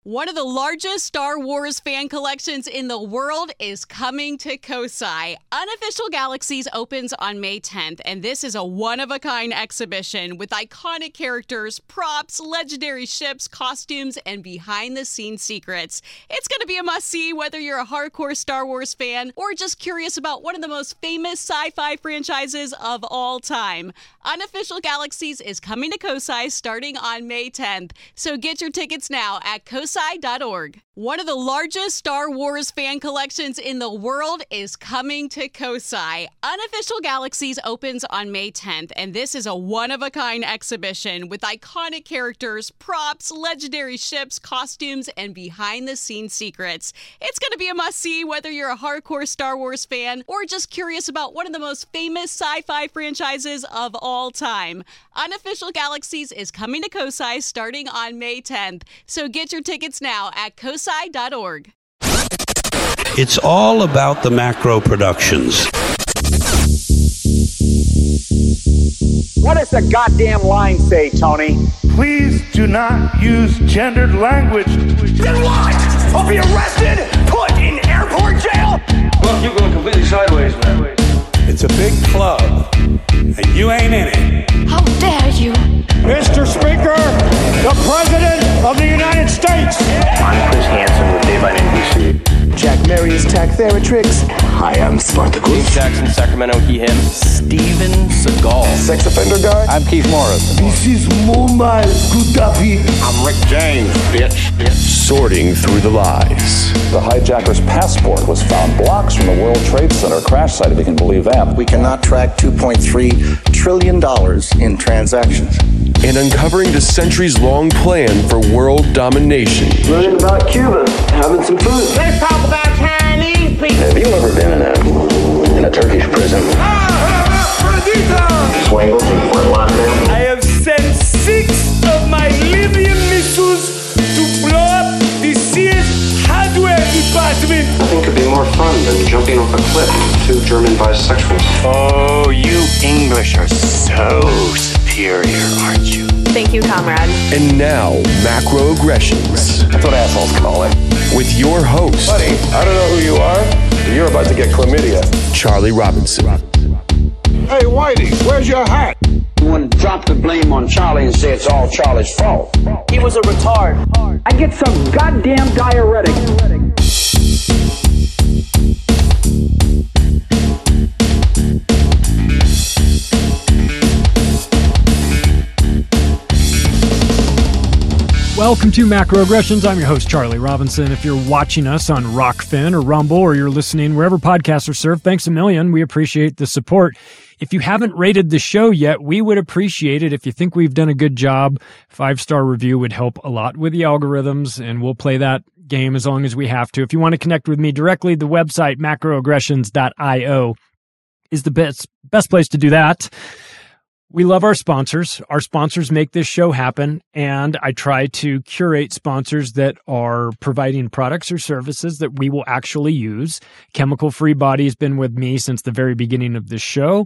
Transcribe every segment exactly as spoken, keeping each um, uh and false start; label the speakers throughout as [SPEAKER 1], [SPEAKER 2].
[SPEAKER 1] One of the largest Star Wars fan collections in the world is coming to Kosai. Unofficial Galaxies opens on May tenth, and this is a one-of-a-kind exhibition with iconic characters, props, legendary ships, costumes, and behind-the-scenes secrets. It's going to be a must-see whether you're a hardcore Star Wars fan or just curious about one of the most famous sci-fi franchises of all time. Unofficial Galaxies is coming to Kosai starting on May tenth, so get your tickets now at kosai dot org. One of the largest Star Wars fan collections in the world is coming to Kosai. Unofficial Galaxies opens on May tenth, and this is a one-of-a-kind exhibition with iconic characters, props, legendary ships, costumes, and behind-the-scenes secrets. It's going to be a must-see whether you're a hardcore Star Wars fan or just curious about one of the most famous sci-fi franchises of all time. Unofficial Galaxies is coming to Kosai starting on May tenth, so get your tickets now at kosai dot org.
[SPEAKER 2] It's all about the macro productions.
[SPEAKER 3] What does the goddamn line say, Tony?
[SPEAKER 4] Please do not use gendered language.
[SPEAKER 3] Then what? I'll be arrested, put in airport jail?
[SPEAKER 5] Look, you're going completely sideways, man.
[SPEAKER 2] It's a big club, and you ain't in it.
[SPEAKER 6] How dare you?
[SPEAKER 7] Mister Speaker, the President of the United States.
[SPEAKER 8] I'm Chris Hansen with Dave on N B C.
[SPEAKER 9] Jack Marius Tactheratrix.
[SPEAKER 8] Hi, I'm Spartacus.
[SPEAKER 5] Jackson, Sacramento, he, him. Steven Seagal.
[SPEAKER 9] Sex offender guy.
[SPEAKER 10] I'm Keith Morris.
[SPEAKER 11] This is Muammar Gaddafi.
[SPEAKER 12] I'm Rick James, bitch. bitch.
[SPEAKER 13] Sorting through the lies.
[SPEAKER 14] The hijacker's passport was found blocks from the World Trade Center crash site, if you can believe that.
[SPEAKER 15] We cannot track two point three trillion dollars in transactions.
[SPEAKER 13] And uncovering the centuries-long plan for world domination.
[SPEAKER 16] Learning about Cuba, having some food.
[SPEAKER 17] Let's talk about Chinese people.
[SPEAKER 8] Have you ever been in a in a Turkish prison? Swangles and Fort Lauderdale.
[SPEAKER 4] I have sent six of my Libyan missiles to blow up the Sears hardware department.
[SPEAKER 16] Nothing could be more fun than jumping off a cliff with two German bisexuals.
[SPEAKER 10] Oh, you English are so superior, aren't you?
[SPEAKER 6] Thank you, comrade.
[SPEAKER 13] And now, macroaggressions.
[SPEAKER 14] That's what assholes call it.
[SPEAKER 13] With your host,
[SPEAKER 14] buddy, I don't know who you are, but you're about to get chlamydia.
[SPEAKER 13] Charlie Robinson.
[SPEAKER 11] Hey, Whitey, where's your hat?
[SPEAKER 3] You want to drop the blame on Charlie and say it's all Charlie's fault.
[SPEAKER 17] He was a retard.
[SPEAKER 3] I get some goddamn diuretic.
[SPEAKER 18] Welcome to Macroaggressions. I'm your host, Charlie Robinson. If you're watching us on Rockfin or Rumble, or you're listening wherever podcasts are served, thanks a million. We appreciate the support. If you haven't rated the show yet, we would appreciate it. If you think we've done a good job, five-star review would help a lot with the algorithms, and we'll play that game as long as we have to. If you want to connect with me directly, the website macroaggressions dot io is the best, best place to do that. We love our sponsors. Our sponsors make this show happen, and I try to curate sponsors that are providing products or services that we will actually use. Chemical Free Body has been with me since the very beginning of this show,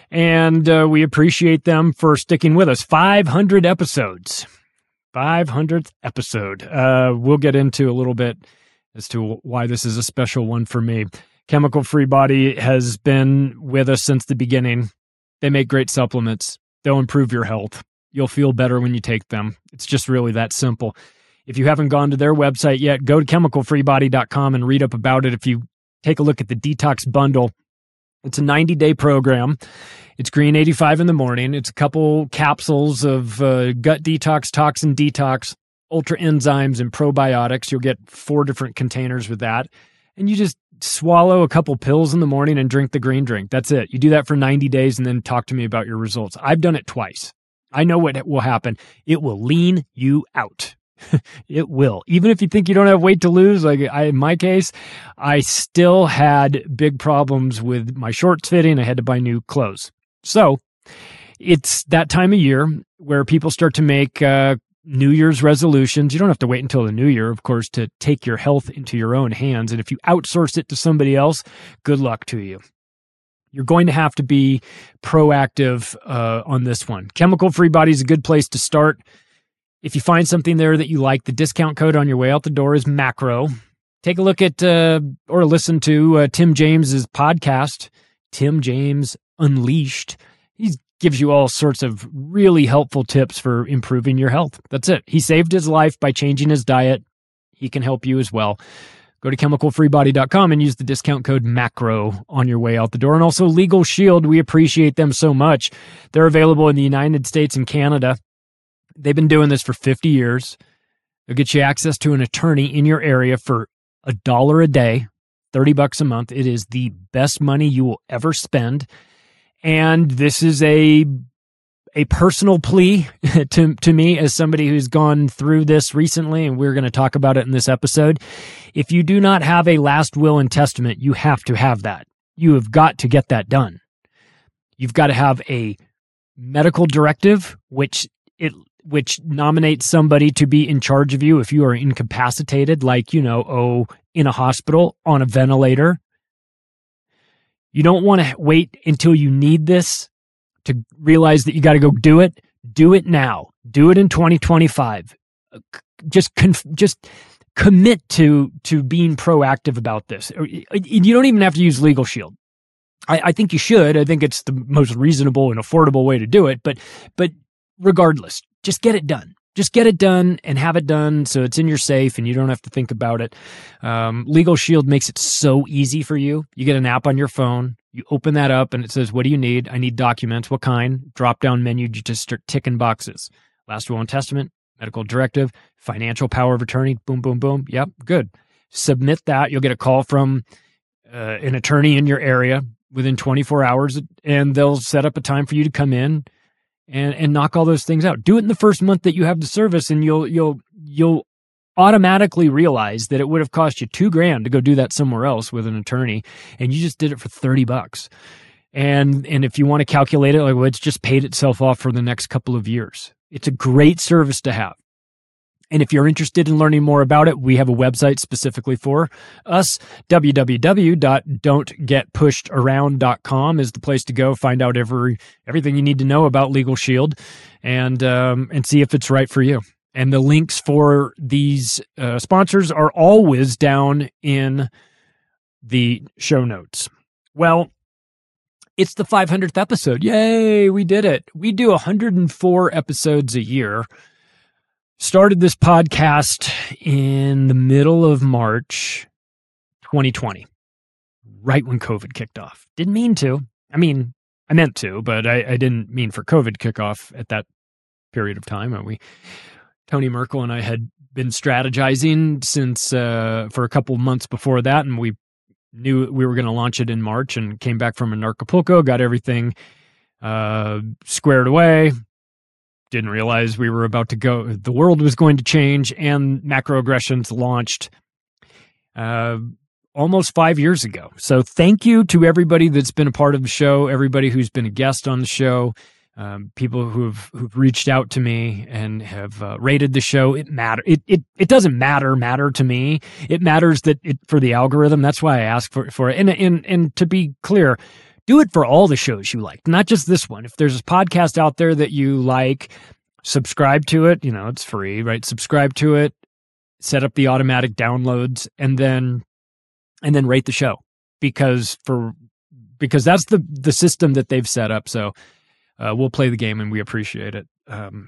[SPEAKER 18] and uh, we appreciate them for sticking with us. five hundred episodes. five hundredth episode. Uh, we'll get into a little bit as to why this is a special one for me. Chemical Free Body has been with us since the beginning. They make great supplements. They'll improve your health. You'll feel better when you take them. It's just really that simple. If you haven't gone to their website yet, go to chemical free body dot com and read up about it. If you take a look at the Detox Bundle, it's a ninety-day program. It's Green eighty-five in the morning. It's a couple capsules of uh, gut detox, toxin detox, ultra enzymes, and probiotics. You'll get four different containers with that. And you just swallow a couple pills in the morning and drink the green drink. That's it. You do that for ninety days and then talk to me about your results. I've done it twice. I know what will happen. It will lean you out. It will. Even if you think you don't have weight to lose, like I, in my case, I still had big problems with my shorts fitting. I had to buy new clothes. So it's that time of year where people start to make uh, New Year's resolutions. You don't have to wait until the new year, of course, to take your health into your own hands. And if you outsource it to somebody else, good luck to you. You're going to have to be proactive uh, on this one. Chemical Free Body is a good place to start. If you find something there that you like, the discount code on your way out the door is Macro. Take a look at uh, or listen to uh, Tim James's podcast, Tim James Unleashed. He gives you all sorts of really helpful tips for improving your health. That's it. He saved his life by changing his diet. He can help you as well. Go to chemical free body dot com and use the discount code MACRO on your way out the door. And also Legal Shield. We appreciate them so much. They're available in the United States and Canada. They've been doing this for fifty years. They'll get you access to an attorney in your area for a dollar a day, thirty bucks a month. It is the best money you will ever spend. And this is a a personal plea to, to me as somebody who's gone through this recently, and we're going to talk about it in this episode. If you do not have a last will and testament, you have to have that. You have got to get that done. You've got to have a medical directive, which it which nominates somebody to be in charge of you if you are incapacitated, like, you know, oh, in a hospital, on a ventilator. You don't want to wait until you need this to realize that you got to go do it. Do it now. Do it in twenty twenty-five. Just conf- just commit to to being proactive about this. You don't even have to use Legal Shield. I, I think you should. I think it's the most reasonable and affordable way to do it. But but regardless, just get it done. Just get it done and have it done so it's in your safe and you don't have to think about it. Um, Legal Shield makes it so easy for you. You get an app on your phone. You open that up and it says, what do you need? I need documents. What kind? Drop down menu. You just start ticking boxes. Last will and testament, medical directive, financial power of attorney. Boom, boom, boom. Yep, good. Submit that. You'll get a call from uh, an attorney in your area within twenty-four hours, and they'll set up a time for you to come in and and knock all those things out. Do it in the first month that you have the service, and you'll you'll you'll automatically realize that it would have cost you two grand to go do that somewhere else with an attorney, and you just did it for thirty bucks. And and if you want to calculate it, like, well, it's just paid itself off for the next couple of years. It's a great service to have. And if you're interested in learning more about it, we have a website specifically for us. w w w dot don't get pushed around dot com is the place to go. Find out every everything you need to know about Legal Shield and um, and see if it's right for you. And the links for these uh, sponsors are always down in the show notes. Well, it's the five hundredth episode. Yay, we did it. We do one hundred four episodes a year. Started this podcast in the middle of March twenty twenty, right when COVID kicked off. Didn't mean to. I mean, I meant to, but I, I didn't mean for COVID kickoff at that period of time. We, Tony Merkel and I had been strategizing since uh, for a couple months before that, and we knew we were going to launch it in March and came back from Acapulco, got everything uh, squared away. Didn't realize we were about to go, the world was going to change, and Macroaggressions launched uh, almost five years ago. So thank you to everybody that's been a part of the show, everybody who's been a guest on the show, um, people who've who've reached out to me and have uh, rated the show. It matter. It it it doesn't matter matter to me. It matters that it for the algorithm. That's why I ask for for it. And and and to be clear, do it for all the shows you like, not just this one. If there's a podcast out there that you like, subscribe to it. You know, it's free, right? Subscribe to it, set up the automatic downloads, and then and then rate the show because for because that's the the system that they've set up. So uh, we'll play the game, and we appreciate it. Um,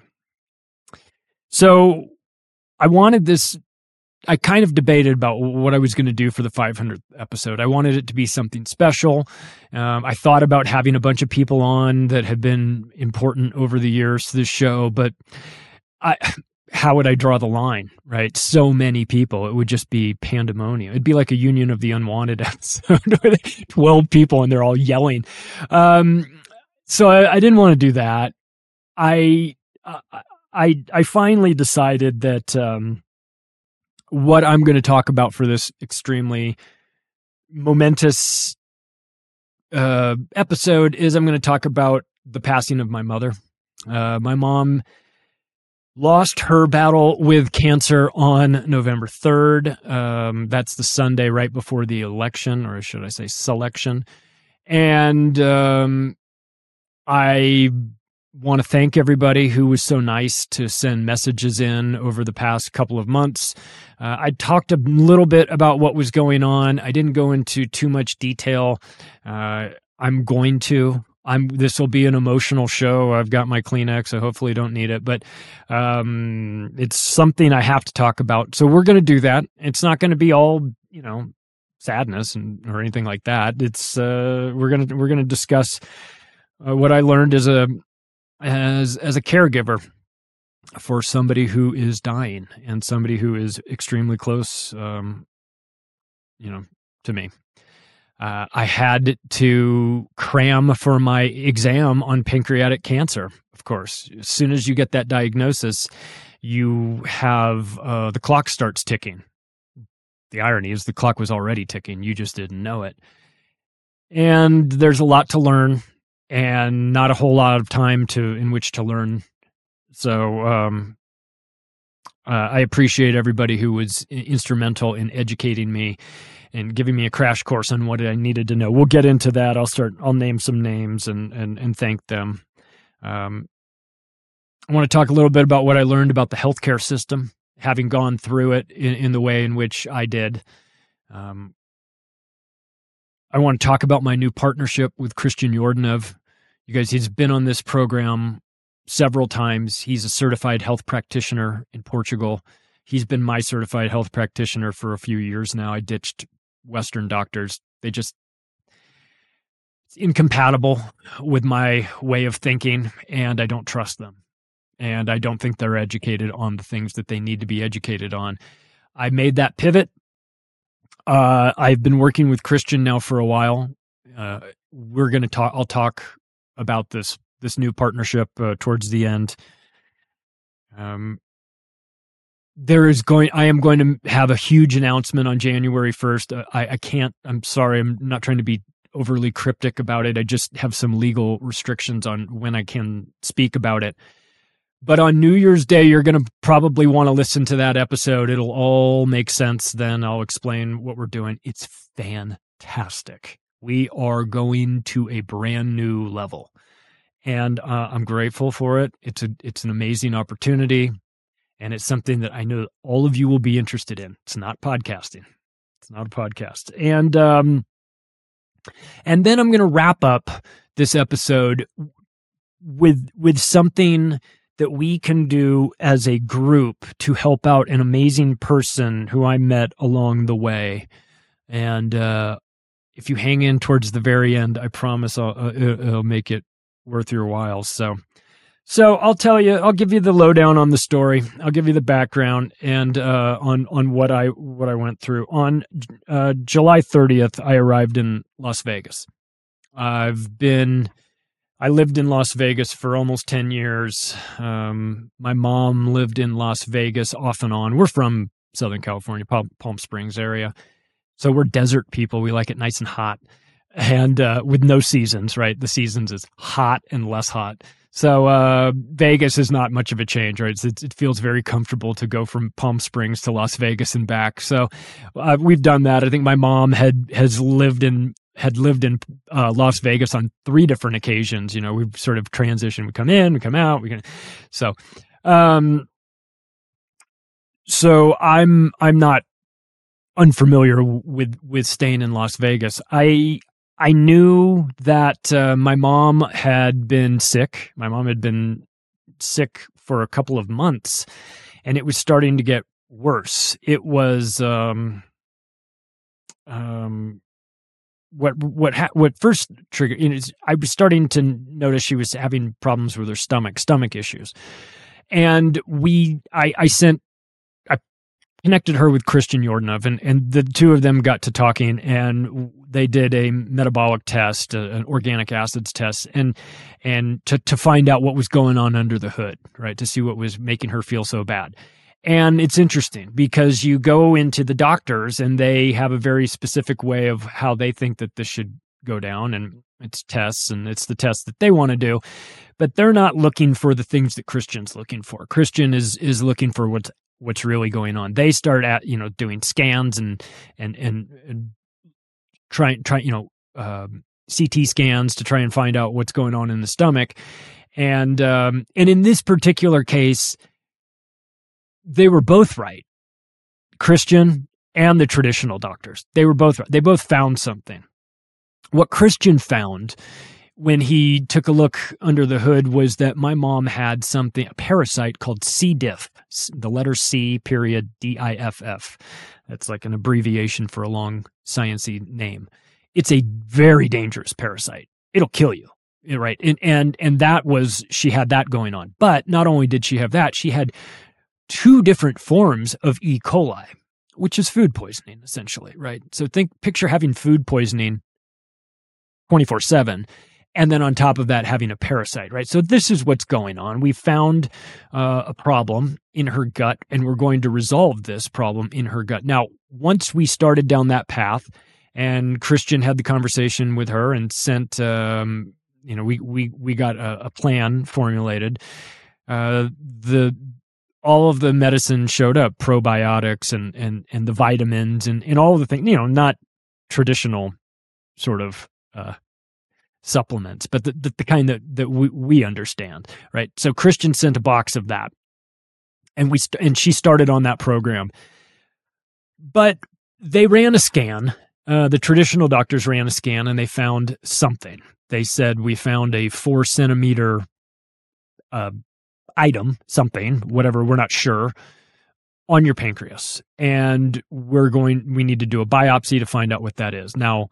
[SPEAKER 18] so I wanted this. I kind of debated about what I was going to do for the five hundredth episode. I wanted it to be something special. Um, I thought about having a bunch of people on that have been important over the years to this show, but I, how would I draw the line, right? So many people. It would just be pandemonium. It'd be like a Union of the Unwanted episode where twelve people and they're all yelling. Um, so I, I didn't want to do that. I, I, I finally decided that, um, what I'm going to talk about for this extremely momentous uh, episode is I'm going to talk about the passing of my mother. Uh, my mom lost her battle with cancer on November third. Um, that's the Sunday right before the election, or should I say selection. And um, I want to thank everybody who was so nice to send messages in over the past couple of months. Uh, I talked a little bit about what was going on. I didn't go into too much detail. Uh, I'm going to. I'm. This will be an emotional show. I've got my Kleenex, so hopefully don't need it. But um, it's something I have to talk about. So we're going to do that. It's not going to be all, you know, sadness and or anything like that. It's uh, we're gonna we're gonna discuss uh, what I learned as a as as a caregiver for somebody who is dying and somebody who is extremely close, um, you know, to me. Uh, I had to cram for my exam on pancreatic cancer, of course. As soon as you get that diagnosis, you have uh, the clock starts ticking. The irony is the clock was already ticking. You just didn't know it. And there's a lot to learn and not a whole lot of time to in which to learn. So um, uh, I appreciate everybody who was instrumental in educating me and giving me a crash course on what I needed to know. We'll get into that. I'll start, I'll name some names and, and, and thank them. Um, I want to talk a little bit about what I learned about the healthcare system, having gone through it in, in the way in which I did. Um, I want to talk about my new partnership with Christian Yordanov. You guys, he's been on this program several times. He's a certified health practitioner in Portugal. He's been my certified health practitioner for a few years now. I ditched Western doctors. They just, it's incompatible with my way of thinking, and I don't trust them. And I don't think they're educated on the things that they need to be educated on. I made that pivot. Uh, I've been working with Christian now for a while. Uh, we're going to talk, I'll talk about this, this new partnership uh, towards the end. Um, There is going, I am going to have a huge announcement on January first. Uh, I, I can't, I'm sorry, I'm not trying to be overly cryptic about it. I just have some legal restrictions on when I can speak about it. But on New Year's Day, you're going to probably want to listen to that episode. It'll all make sense. Then I'll explain what we're doing. It's fantastic. We are going to a brand new level. And uh, I'm grateful for it. It's a, it's an amazing opportunity. And it's something that I know all of you will be interested in. It's not podcasting. It's not a podcast. And um, and then I'm going to wrap up this episode with with something that we can do as a group to help out an amazing person who I met along the way. And uh, if you hang in towards the very end, I promise I'll, uh, it'll make it worth your while. So. So I'll tell you, I'll give you the lowdown on the story. I'll give you the background and uh, on on what I what I went through. On uh, July thirtieth, I arrived in Las Vegas. I've been, I lived in Las Vegas for almost ten years. Um, my mom lived in Las Vegas off and on. We're from Southern California, Palm, Palm Springs area, so we're desert people. We like it nice and hot, and uh, with no seasons. Right, the seasons is hot and less hot. So uh, Vegas is not much of a change, right? It's, it feels very comfortable to go from Palm Springs to Las Vegas and back. So uh, we've done that. I think my mom had has lived in had lived in uh, Las Vegas on three different occasions. You know, we've sort of transitioned. We come in, we come out. We can. So, um, so I'm I'm not unfamiliar with with staying in Las Vegas. I. I knew that uh, my mom had been sick. My mom had been sick for a couple of months, and it was starting to get worse. It was um, um, what what ha- what first triggered. You know, I was starting to notice she was having problems with her stomach, stomach issues, and we. I, I sent. I connected her with Christian Yordanov, and and the two of them got to talking, and they did a metabolic test, uh, an organic acids test, and and to to find out what was going on under the hood, right? To see what was making her feel so bad. And it's interesting because you go into the doctors and they have a very specific way of how they think that this should go down, and it's tests and it's the tests that they want to do, but they're not looking for the things that Christian's looking for. Christian is is looking for what's what's really going on. They start at, you know, doing scans and and and, and try try you know um, C T scans to try and find out what's going on in the stomach. And, um, and in this particular case, they were both right. Christian and the traditional doctors. They were both right. They both found something. What Christian found when he took a look under the hood was that my mom had something, a parasite called C. diff, the letter C, period, D I F F. That's like an abbreviation for a long sciencey name. It's a very dangerous parasite. It'll kill you, right? And, and, and that was, she had that going on. But not only did she have that, she had two different forms of E. coli, which is food poisoning, essentially, right? So think, picture having food poisoning twenty-four seven. And then on top of that, having a parasite, right? So this is what's going on. We found uh, a problem in her gut, and we're going to resolve this problem in her gut. Now, once we started down that path, and Christian had the conversation with her and sent, um, you know, we we we got a, a plan formulated. Uh, the all of the medicine showed up, probiotics and and and the vitamins and and all of the things. You know, not traditional sort of. Uh, supplements, but the, the, the kind that, that we, we understand, right? So Christian sent a box of that, and we st- and she started on that program. But they ran a scan. Uh, the traditional doctors ran a scan, and they found something. They said, we found a four centimeter uh, item, something, whatever, we're not sure, on your pancreas. And we're going, we need to do a biopsy to find out what that is. Now,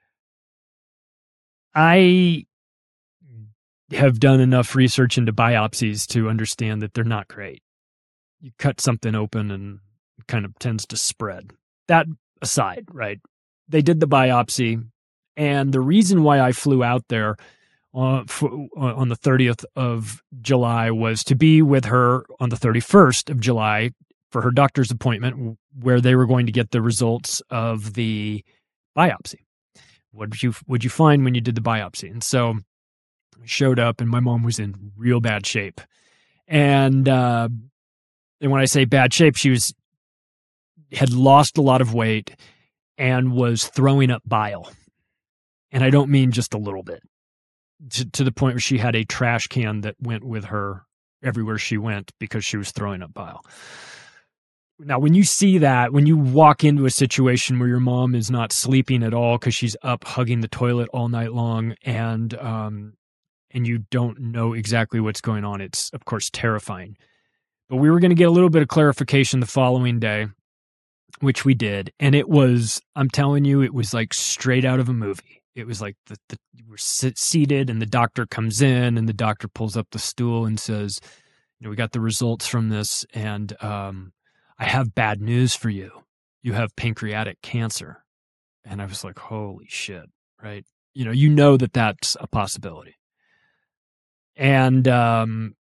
[SPEAKER 18] I have done enough research into biopsies to understand that they're not great. You cut something open and it kind of tends to spread. That aside, right? They did the biopsy, and the reason why I flew out there uh, for, uh, on the thirtieth of July was to be with her on the thirty-first of July for her doctor's appointment, where they were going to get the results of the biopsy. What did you would you find when you did the biopsy? And so I showed up, and my mom was in real bad shape. And uh, and when I say bad shape, she was had lost a lot of weight and was throwing up bile. And I don't mean just a little bit, to, to the point where she had a trash can that went with her everywhere she went because she was throwing up bile. Now, when you see that, when you walk into a situation where your mom is not sleeping at all because she's up hugging the toilet all night long, and um, and you don't know exactly what's going on, it's, of course, terrifying. But we were going to get a little bit of clarification the following day, which we did. And it was, I'm telling you, it was like straight out of a movie. It was like the, the we're sit, seated, and the doctor comes in, and the doctor pulls up the stool and says, you know, we got the results from this, and um, I have bad news for you. You have pancreatic cancer. And I was like, holy shit, right? You know, you know that that's a possibility. And, um,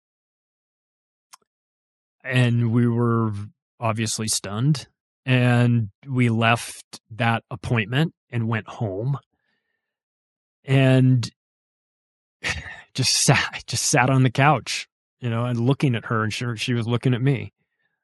[SPEAKER 18] and we were obviously stunned, and we left that appointment and went home, and just sat, just sat on the couch, you know, and looking at her, and she, she was looking at me.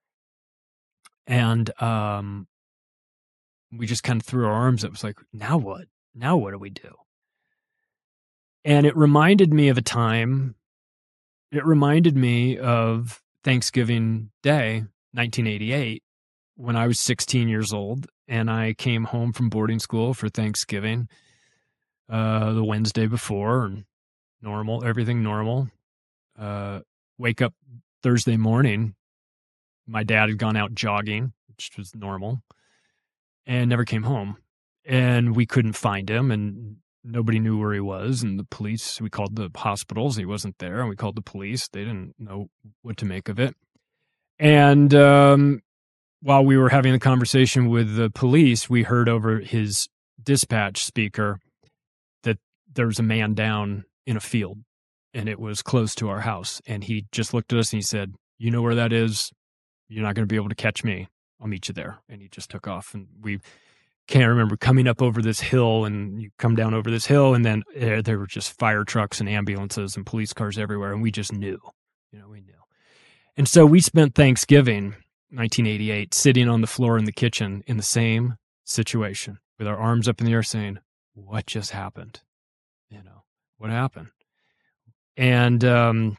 [SPEAKER 18] And um, we just kind of threw our arms up. It was like, now what? Now what do we do? And it reminded me of a time, it reminded me of Thanksgiving Day, nineteen eighty-eight, when I was sixteen years old, and I came home from boarding school for Thanksgiving uh, the Wednesday before, and normal, everything normal. Uh, wake up Thursday morning. My dad had gone out jogging, which was normal, and never came home. And we couldn't find him, and nobody knew where he was. And the police, we called the hospitals. He wasn't there. And we called the police. They didn't know what to make of it. And um, while we were having a conversation with the police, we heard over his dispatch speaker that there was a man down in a field, and it was close to our house. And he just looked at us and he said, you know where that is? You're not going to be able to catch me. I'll meet you there. And he just took off. And we can't remember coming up over this hill, and you come down over this hill, and then uh, there were just fire trucks and ambulances and police cars everywhere. And we just knew, you know, we knew. And so we spent Thanksgiving, nineteen eighty-eight, sitting on the floor in the kitchen in the same situation with our arms up in the air saying, what just happened? You know, what happened? And um,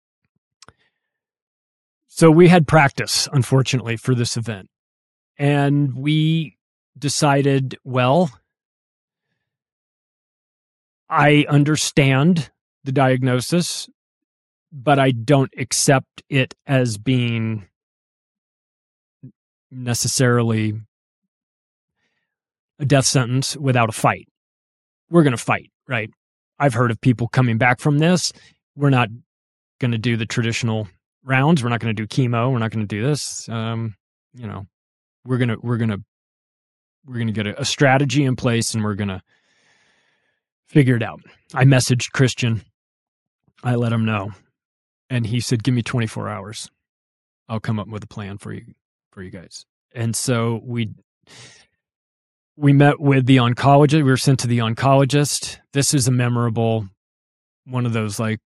[SPEAKER 18] so we had practice, unfortunately, for this event. And we decided, well, I understand the diagnosis, but I don't accept it as being necessarily a death sentence without a fight. We're going to fight, right? I've heard of people coming back from this. We're not going to do the traditional rounds. We're not going to do chemo. We're not going to do this. Um, you know, we're going to, we're going to, we're going to get a, a strategy in place, and we're going to figure it out. I messaged Christian. I let him know. And he said, give me twenty-four hours. I'll come up with a plan for you, for you guys. And so we, we met with the oncologist. We were sent to the oncologist. This is a memorable, one of those like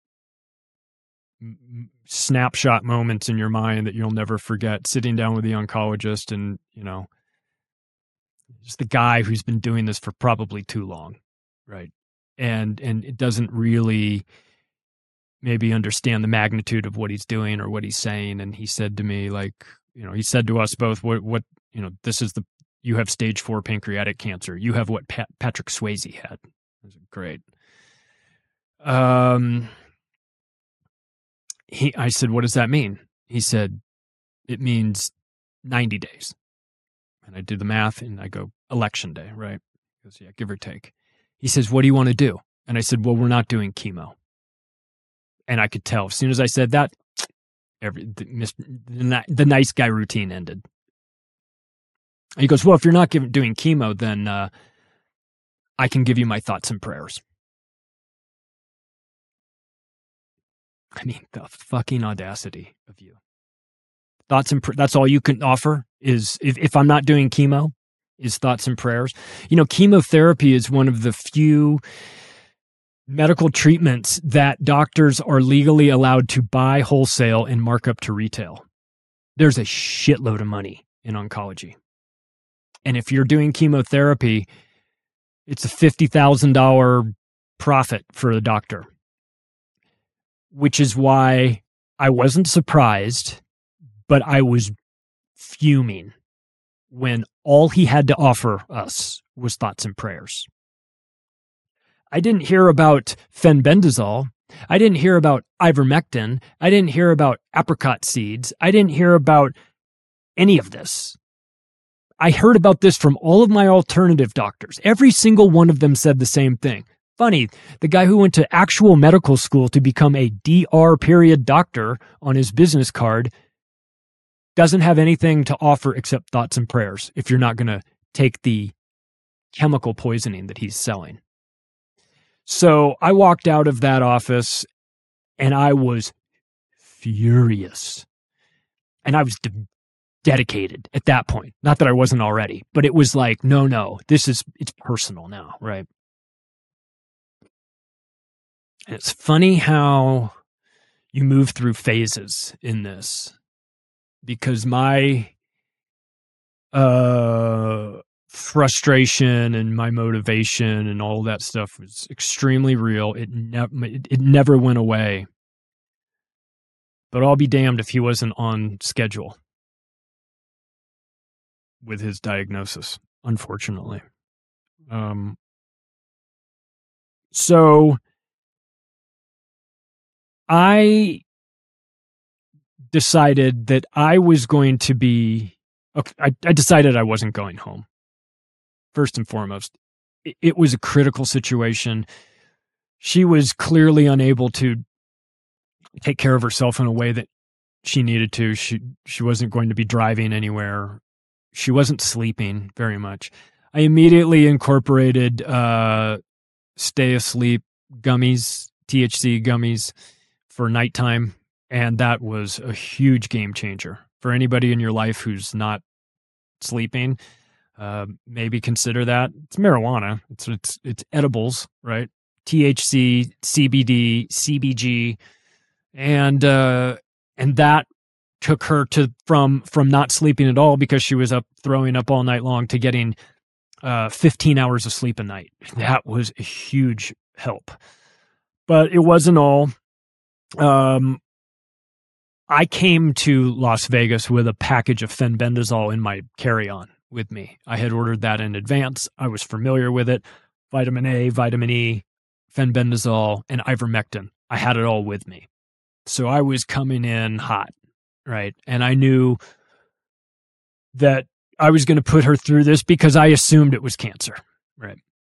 [SPEAKER 18] snapshot moments in your mind that you'll never forget, sitting down with the oncologist and, you know, just the guy who's been doing this for probably too long. Right. And, and it doesn't really maybe understand the magnitude of what he's doing or what he's saying. And he said to me, like, you know, he said to us both, what, what, you know, this is the, you have stage four pancreatic cancer. You have what Pat, Patrick Swayze had. It was great. Um, he, I said, what does that mean? He said, it means ninety days. And I did the math and I go, election day, right? He goes, yeah, give or take. He says, what do you want to do? And I said, well, we're not doing chemo. And I could tell as soon as I said that, every the, the, the nice guy routine ended. He goes, well, if you're not giving, doing chemo, then uh, I can give you my thoughts and prayers. I mean, the fucking audacity of you. Thoughts and pr- that's all you can offer is, if, if I'm not doing chemo, is thoughts and prayers. You know, chemotherapy is one of the few medical treatments that doctors are legally allowed to buy wholesale and mark up to retail. There's a shitload of money in oncology. And if you're doing chemotherapy, it's a fifty thousand dollars profit for the doctor, which is why I wasn't surprised, but I was fuming when all he had to offer us was thoughts and prayers. I didn't hear about fenbendazole. I didn't hear about ivermectin. I didn't hear about apricot seeds. I didn't hear about any of this. I heard about this from all of my alternative doctors. Every single one of them said the same thing. Funny, the guy who went to actual medical school to become a D R period doctor on his business card doesn't have anything to offer except thoughts and prayers if you're not going to take the chemical poisoning that he's selling. So I walked out of that office and I was furious. And I was de- dedicated at that point. Not that I wasn't already, but it was like, no, no, this is, it's personal now, right? And it's funny how you move through phases in this, because my uh, frustration and my motivation and all that stuff was extremely real. It, ne- it, it never went away. But I'll be damned if he wasn't on schedule with his diagnosis, unfortunately. Um, so I decided that I was going to be, okay, I, I decided I wasn't going home. First and foremost, it, it was a critical situation. She was clearly unable to take care of herself in a way that she needed to. She, she wasn't going to be driving anywhere. She wasn't sleeping very much. I immediately incorporated uh, stay asleep gummies, T H C gummies for nighttime. And that was a huge game changer for anybody in your life who's not sleeping. Uh, maybe consider that. It's marijuana. It's, it's, it's edibles, right? T H C, C B D, C B G. And, uh, and that took her to from from not sleeping at all because she was up throwing up all night long to getting uh, fifteen hours of sleep a night. That was a huge help. But it wasn't all. Um, I came to Las Vegas with a package of fenbendazole in my carry-on with me. I had ordered that in advance. I was familiar with it. Vitamin A, vitamin E, fenbendazole, and ivermectin. I had it all with me. So I was coming in hot, right? And I knew that I was going to put her through this because I assumed it was cancer, right?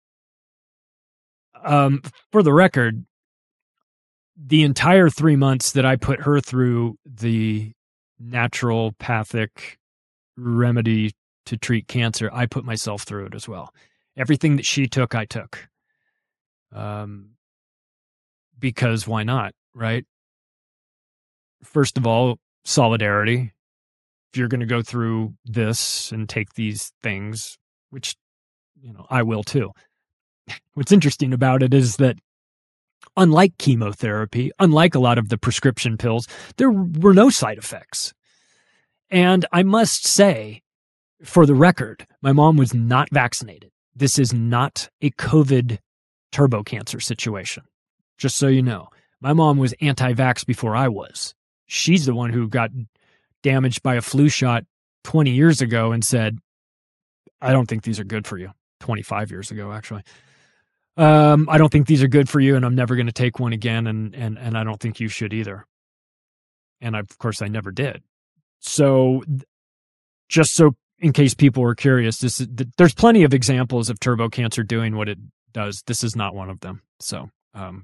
[SPEAKER 18] Um, for the record, the entire three months that I put her through the naturopathic remedy to treat cancer, I put myself through it as well. Everything that she took, I took. Um, because why not, right? First of all, solidarity. If you're going to go through this and take these things, which, you know, I will too. What's interesting about it is that unlike chemotherapy, unlike a lot of the prescription pills, there were no side effects. And I must say, for the record, my mom was not vaccinated. This is not a COVID turbo cancer situation. Just so you know, my mom was anti-vax before I was. She's the one who got damaged by a flu shot twenty years ago and said, I don't think these are good for you. twenty-five years ago, actually. Um, I don't think these are good for you, and I'm never going to take one again, and and and I don't think you should either. And I, of course, I never did. So, just so in case people were curious, this is, there's plenty of examples of turbo cancer doing what it does. This is not one of them. So, um,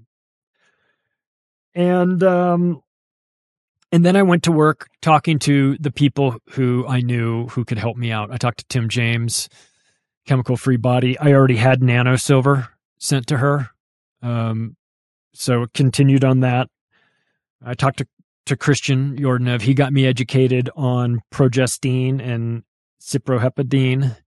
[SPEAKER 18] and um, and then I went to work talking to the people who I knew who could help me out. I talked to Tim James, Chemical Free Body. I already had Nano Silver sent to her. Um, so continued on that. I talked to, to Christian Yordanev. He got me educated on progestine and cyproheptadine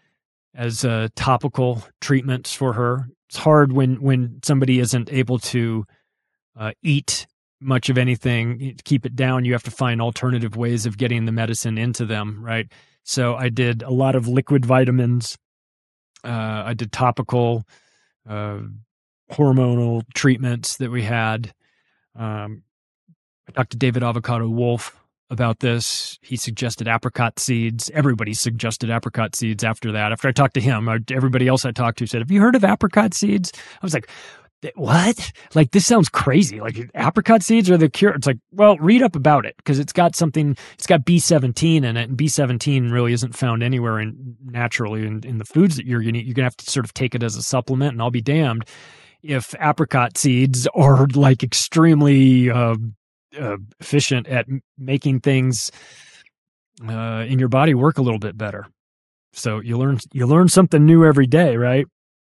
[SPEAKER 18] as uh, topical treatments for her. It's hard when, when somebody isn't able to uh, eat much of anything, keep it down. You have to find alternative ways of getting the medicine into them, right? So I did a lot of liquid vitamins. Uh, I did topical Uh, hormonal treatments that we had. Um, I talked to David Avocado Wolf about this. He suggested apricot seeds. Everybody suggested apricot seeds after that. After I talked to him, I, everybody else I talked to said, have you heard of apricot seeds? I was like, what? Like, this sounds crazy. Like, apricot seeds are the cure. It's like, well, read up about it because it's got something, it's got B seventeen in it, and B seventeen really isn't found anywhere in naturally in, in the foods that you're going to eat. You're going to have to sort of take it as a supplement, and I'll be damned if apricot seeds are like extremely uh, uh, efficient at m- making things uh, in your body work a little bit better. So you learn, you learn something new every day, right?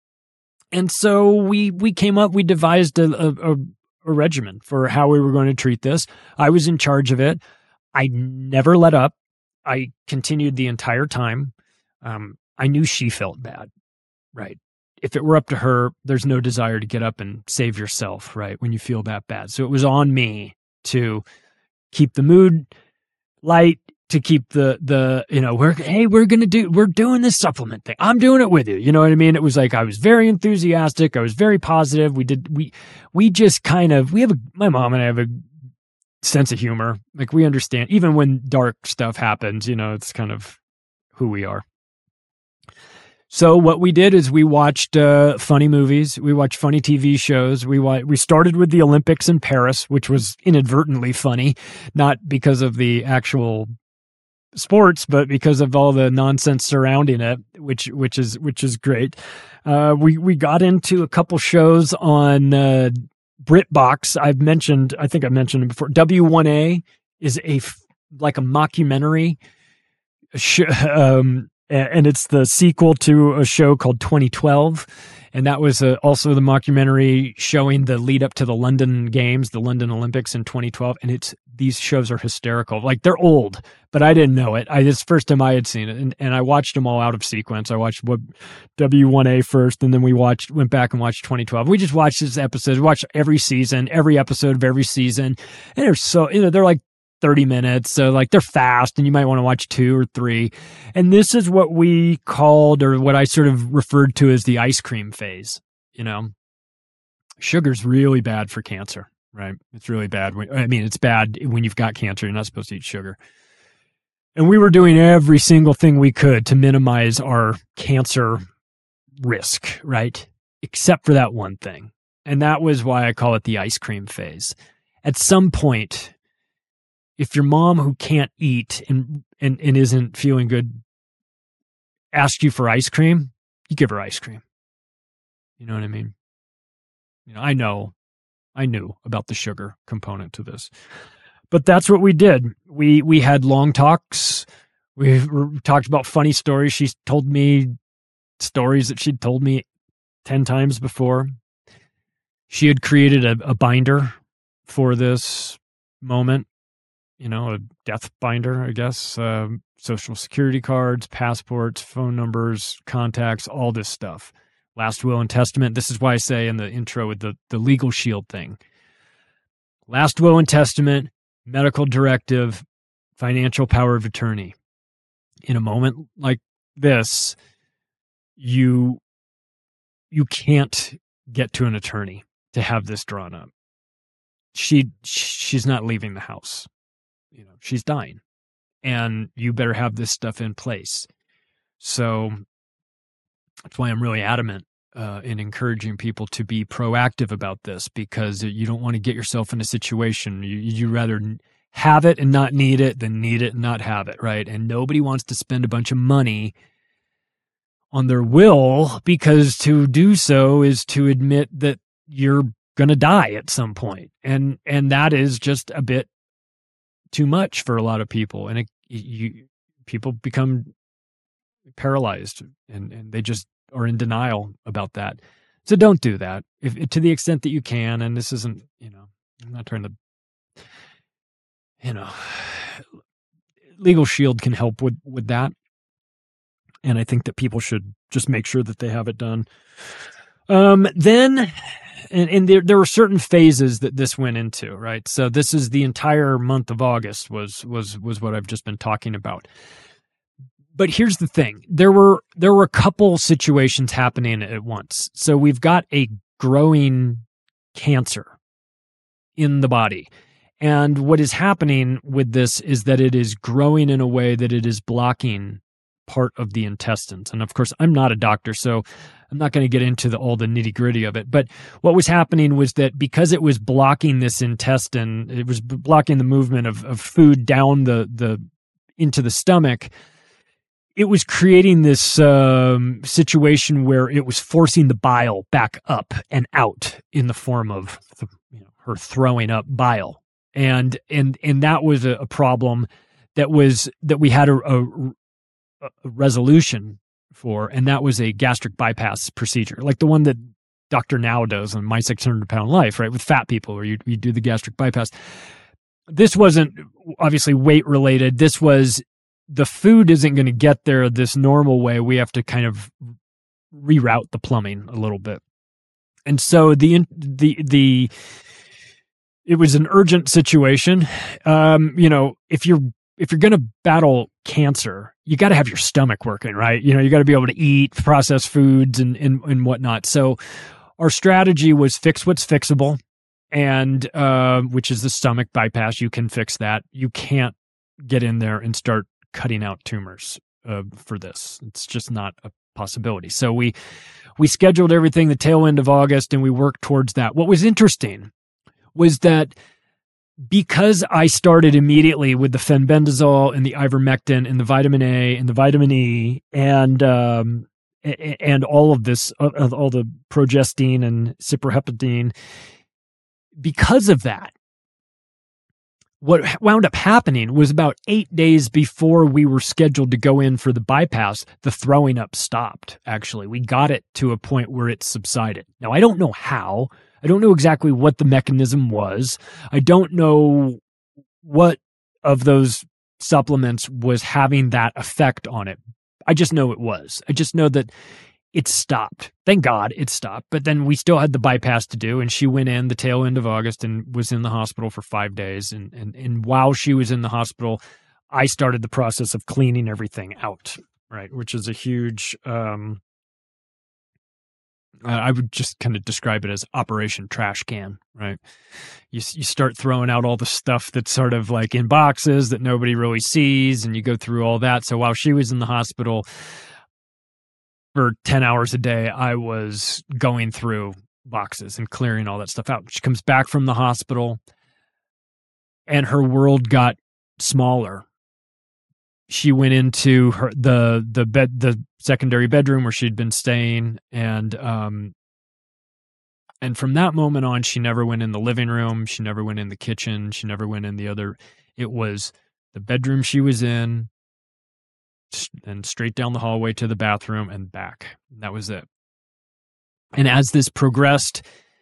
[SPEAKER 18] And so we we came up, we devised a, a, a regimen for how we were going to treat this. I was in charge of it. I never let up. I continued the entire time. Um, I knew she felt bad, right? If it were up to her, there's no desire to get up and save yourself, right, when you feel that bad. So it was on me to keep the mood light, to keep the, the, you know, we're, hey, we're going to do, we're doing this supplement thing. I'm doing it with you. You know what I mean? It was like, I was very enthusiastic. I was very positive. We did, we, we just kind of, we have a, my mom and I have a sense of humor. Like, we understand, even when dark stuff happens, you know, it's kind of who we are. So what we did is we watched uh, funny movies. We watched funny T V shows. We wa- we started with the Olympics in Paris, which was inadvertently funny, not because of the actual sports, but because of all the nonsense surrounding it, which which is which is great. Uh, we we got into a couple shows on uh, BritBox. I've mentioned, I think I mentioned it before. W one A is a like a mockumentary show, um, and it's the sequel to a show called twenty twelve. And that was uh, also the mockumentary showing the lead up to the London Games, the London Olympics in twenty twelve. And it's, these shows are hysterical. Like, they're old, but I didn't know it. I, it's the first time I had seen it. And, and I watched them all out of sequence. I watched what, W one A first, and then we watched, went back and watched twenty twelve. We just watched this episode, watched every season, every episode of every season. And they're so, you know, they're like thirty minutes. So like, they're fast, and you might want to watch two or three. And this is what we called, or what I sort of referred to as the ice cream phase. You know, sugar's really bad for cancer. right? It's really bad. When, I mean, it's bad when you've got cancer. You're not supposed to eat sugar. And we were doing every single thing we could to minimize our cancer risk, right? Except for that one thing. And that was why I call it the ice cream phase. At some point, if your mom who can't eat and, and, and isn't feeling good asks you for ice cream, you give her ice cream. You know what I mean? You know, I know, I knew about the sugar component to this, but that's what we did. We, we had long talks. We talked about funny stories. She told me stories that she'd told me ten times before. She had created a, a binder for this moment, you know, a death binder, I guess, um, social security cards, passports, phone numbers, contacts, all this stuff. Last will and testament. This is why I say in the intro with the, the legal shield thing. Last will and testament, medical directive, financial power of attorney. In a moment like this, you you can't get to an attorney to have this drawn up. She she's not leaving the house. You know, she's dying. And you better have this stuff in place. So that's why I'm really adamant uh, in encouraging people to be proactive about this, because you don't want to get yourself in a situation. You you rather have it and not need it than need it and not have it, right? And nobody wants to spend a bunch of money on their will, because to do so is to admit that you're going to die at some point. And and that is just a bit too much for a lot of people. And it, you people become paralyzed and, and they just are in denial about that. So don't do that if to the extent that you can. And this isn't, you know, I'm not trying to, you know, Legal Shield can help with, with that. And I think that people should just make sure that they have it done. Um, then, and, and there, there were certain phases that this went into, right? So this is the entire month of August was, was, was what I've just been talking about. But here's the thing. There were, there were a couple situations happening at once. So we've got a growing cancer in the body. And what is happening with this is that it is growing in a way that it is blocking part of the intestines. And of course, I'm not a doctor, so I'm not going to get into the, all the nitty gritty of it. But what was happening was that because it was blocking this intestine, it was blocking the movement of, of food down the, the, into the stomach. It was creating this um, situation where it was forcing the bile back up and out in the form of, you know, her throwing up bile. And, and, and that was a, a problem that was, that we had a, a, a resolution for, and that was a gastric bypass procedure, like the one that Doctor Now does on My six hundred pound Life, right? With fat people, where you, you do the gastric bypass. This wasn't obviously weight related. This was, the food isn't going to get there this normal way. We have to kind of reroute the plumbing a little bit. And so the, the, the, it was an urgent situation. Um, you know, if you're, if you're going to battle cancer, you got to have your stomach working, right? You know, you got to be able to eat processed foods and, and, and whatnot. So our strategy was fix what's fixable, and, uh, which is the stomach bypass. You can fix that. You can't get in there and start cutting out tumors, uh, for this. It's just not a possibility. So we, we scheduled everything the tail end of August, and we worked towards that. What was interesting was that because I started immediately with the fenbendazole and the ivermectin and the vitamin A and the vitamin E and um, and all of this, all the progestine and cyproheptadine, because of that, what wound up happening was about eight days before we were scheduled to go in for the bypass, the throwing up stopped, actually. We got it to a point where it subsided. Now, I don't know how. I don't know exactly what the mechanism was. I don't know what of those supplements was having that effect on it. I just know it was. I just know that it stopped. Thank God it stopped. But then we still had the bypass to do, and she went in the tail end of August and was in the hospital for five days. And, and, and while she was in the hospital, I started the process of cleaning everything out, right? Which is a huge, um, I would just kind of describe it as Operation Trash Can, right? You you start throwing out all the stuff that's sort of like in boxes that nobody really sees, and you go through all that. So while she was in the hospital for ten hours a day, I was going through boxes and clearing all that stuff out. She comes back from the hospital, and her world got smaller. She went into her the the bed the secondary bedroom where she'd been staying, and um and from that moment on, she never went in the living room, she never went in the kitchen, she never went in the other. It was the bedroom she was in, and straight down the hallway to the bathroom and back. That was it. And as this progressed,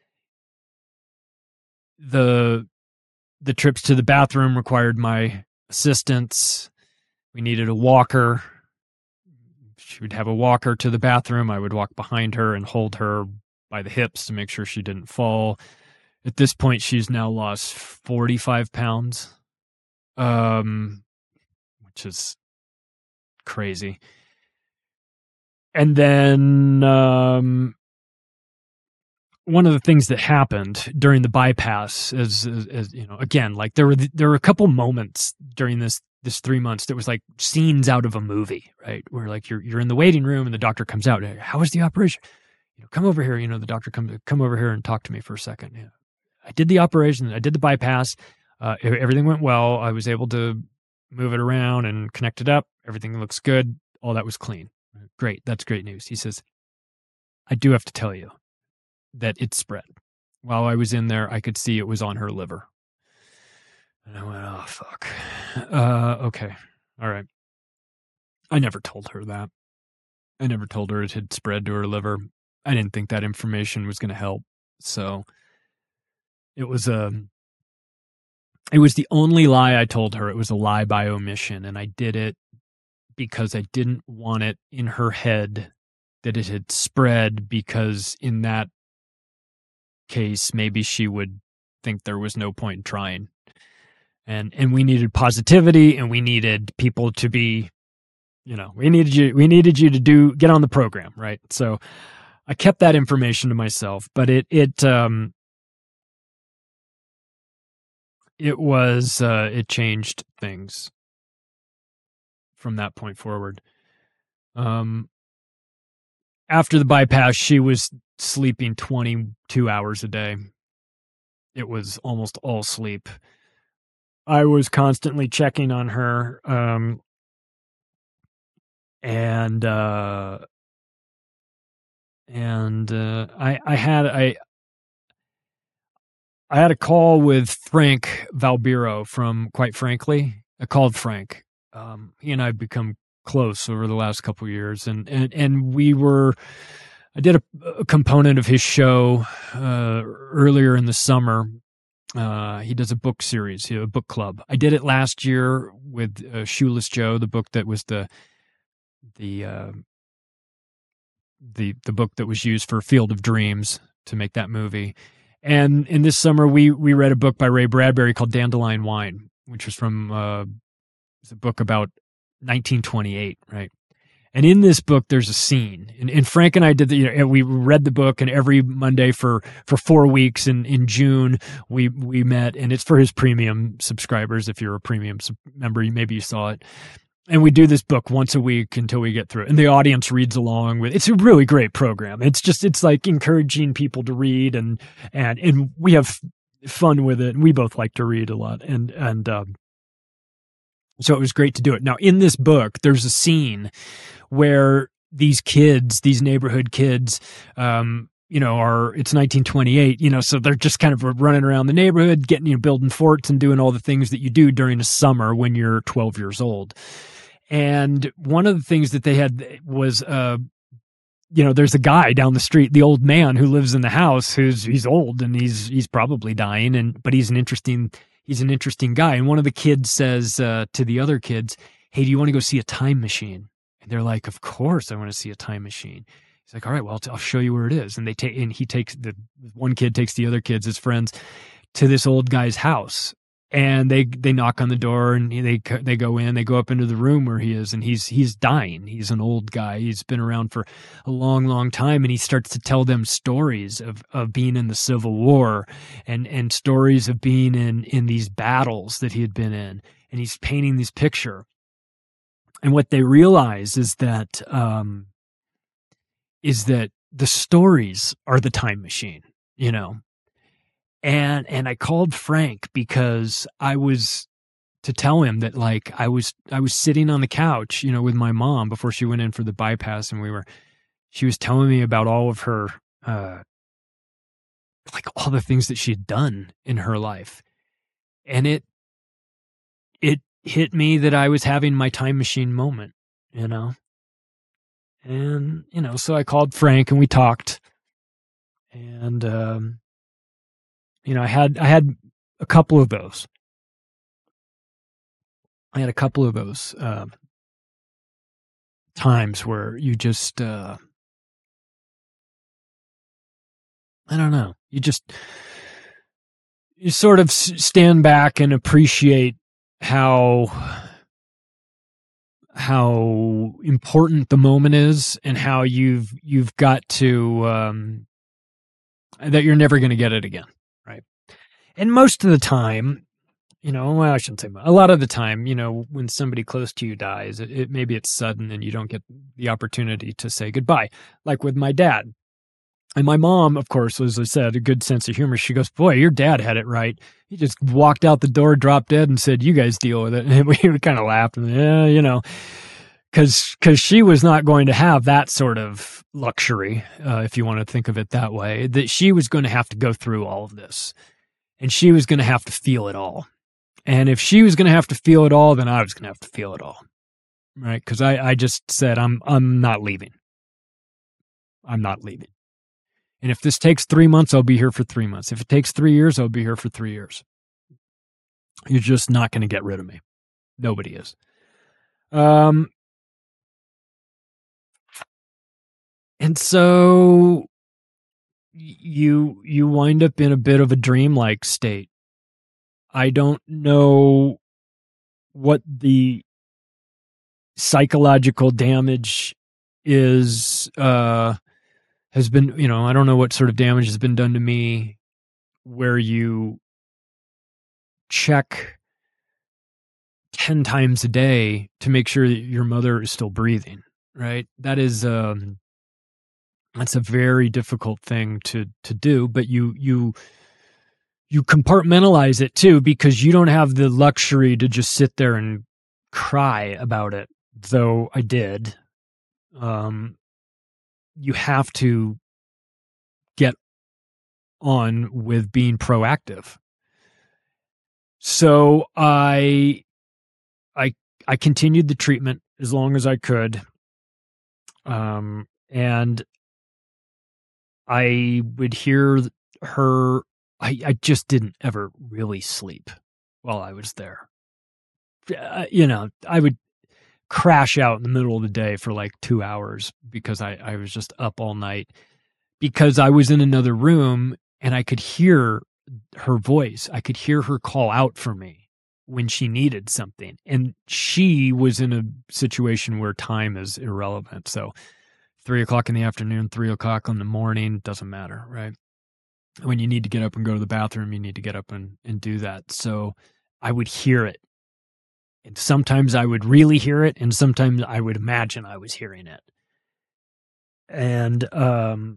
[SPEAKER 18] the the trips to the bathroom required my assistance. We needed a walker. She would have a walker to the bathroom. I would walk behind her and hold her by the hips to make sure she didn't fall. At this point, she's now lost forty-five pounds, um, which is crazy. And then um, one of the things that happened during the bypass is, is, is, you know, again, like there were there were a couple moments during this this three months that was like scenes out of a movie, right? Where like you're you're in the waiting room and the doctor comes out. How was the operation? You know, come over here. You know, the doctor comes come over here and talk to me for a second. You know, I did the operation. I did the bypass. Uh, everything went well. I was able to move it around and connect it up. Everything looks good. All that was clean. Great. That's great news. He says, I do have to tell you that it spread. While I was in there, I could see it was on her liver. And I went, oh, fuck. Uh, okay. All right. I never told her that. I never told her it had spread to her liver. I didn't think that information was going to help. So it was a, it was the only lie I told her. It was a lie by omission. And I did it because I didn't want it in her head that it had spread, because in that case, maybe she would think there was no point in trying. And and we needed positivity, and we needed people to be, you know, we needed you we needed you to do get on the program, right? So I kept that information to myself, but it it um it was uh it changed things from that point forward. Um after the bypass, she was sleeping twenty-two hours a day. It was almost all sleep. I was constantly checking on her, um, and uh, and uh, I I had I I had a call with Frank Valbiro from Quite Frankly. I called Frank. Um, he and I have become close over the last couple of years, and and and we were. I did a, a component of his show uh, earlier in the summer. Uh, he does a book series, a book club. I did it last year with uh, Shoeless Joe, the book that was the the uh, the the book that was used for Field of Dreams to make that movie. And in this summer, we we read a book by Ray Bradbury called Dandelion Wine, which was from uh, it's a book about nineteen twenty-eight, right? And in this book, there's a scene, and, and Frank and I did the, you know, we read the book, and every Monday for, for four weeks in, in June, we, we met, and it's for his premium subscribers. If you're a premium sub- member, maybe you saw it. And we do this book once a week until we get through it. And the audience reads along with, it's a really great program. It's just, it's like encouraging people to read, and, and, and we have fun with it. And we both like to read a lot. And, and, um, so it was great to do it. Now, in this book, there's a scene where these kids, these neighborhood kids, um, you know, are, it's nineteen twenty-eight, you know, so they're just kind of running around the neighborhood, getting, you know, building forts and doing all the things that you do during the summer when you're twelve years old. And one of the things that they had was, uh, you know, there's a guy down the street, the old man who lives in the house, who's, he's old and he's, he's probably dying, and, but he's an interesting, he's an interesting guy. And one of the kids says, uh, to the other kids, hey, do you want to go see a time machine? And they're like, of course I want to see a time machine. He's like, all right, well, I'll show you where it is. And they take, and he takes the one kid takes the other kids, his friends, to this old guy's house. And they they knock on the door, and they they go in. They go up into the room where he is, and he's he's dying. He's an old guy. He's been around for a long, long time, and he starts to tell them stories of, of being in the Civil War, and and stories of being in in these battles that he had been in. And he's painting this picture. And what they realize is that um, is that the stories are the time machine, you know. And and I called Frank because I was to tell him that, like, I was I was sitting on the couch, you know, with my mom before she went in for the bypass, and we were she was telling me about all of her uh like all the things that she had done in her life. And it it hit me that I was having my time machine moment, you know. And, you know, so I called Frank and we talked. And um You know, I had I had a couple of those. I had a couple of those uh, times where you just, uh, I don't know, you just, you sort of stand back and appreciate how, how important the moment is, and how you've you've got to, um, that you're never going to get it again. And most of the time, you know, well, I shouldn't say much. A lot of the time, you know, when somebody close to you dies, it, it maybe it's sudden and you don't get the opportunity to say goodbye. Like with my dad. And my mom, of course, as I said, a good sense of humor. She goes, boy, your dad had it right. He just walked out the door, dropped dead, and said, you guys deal with it. And we, we kind of laughed. And, yeah, you know, because because she was not going to have that sort of luxury, uh, if you want to think of it that way, that she was going to have to go through all of this. And she was going to have to feel it all. And if she was going to have to feel it all, then I was going to have to feel it all. Right? Because I, I just said, I'm I'm not leaving. I'm not leaving. And if this takes three months, I'll be here for three months. If it takes three years, I'll be here for three years. You're just not going to get rid of me. Nobody is. Um, and so you you wind up in a bit of a dreamlike state. I don't know what the psychological damage is, uh, has been, you know, I don't know what sort of damage has been done to me where you check ten times a day to make sure that your mother is still breathing, right? That is, um, that's a very difficult thing to, to do, but you, you, you compartmentalize it too, because you don't have the luxury to just sit there and cry about it. Though I did. Um, you have to get on with being proactive. So I, I, I continued the treatment as long as I could. Um, and I would hear her. I, I just didn't ever really sleep while I was there. Uh, you know, I would crash out in the middle of the day for like two hours because I, I was just up all night because I was in another room and I could hear her voice. I could hear her call out for me when she needed something. And she was in a situation where time is irrelevant. So three o'clock in the afternoon, three o'clock in the morning, doesn't matter, right? When you need to get up and go to the bathroom, you need to get up and, and do that. So I would hear it. And sometimes I would really hear it, and sometimes I would imagine I was hearing it. And um,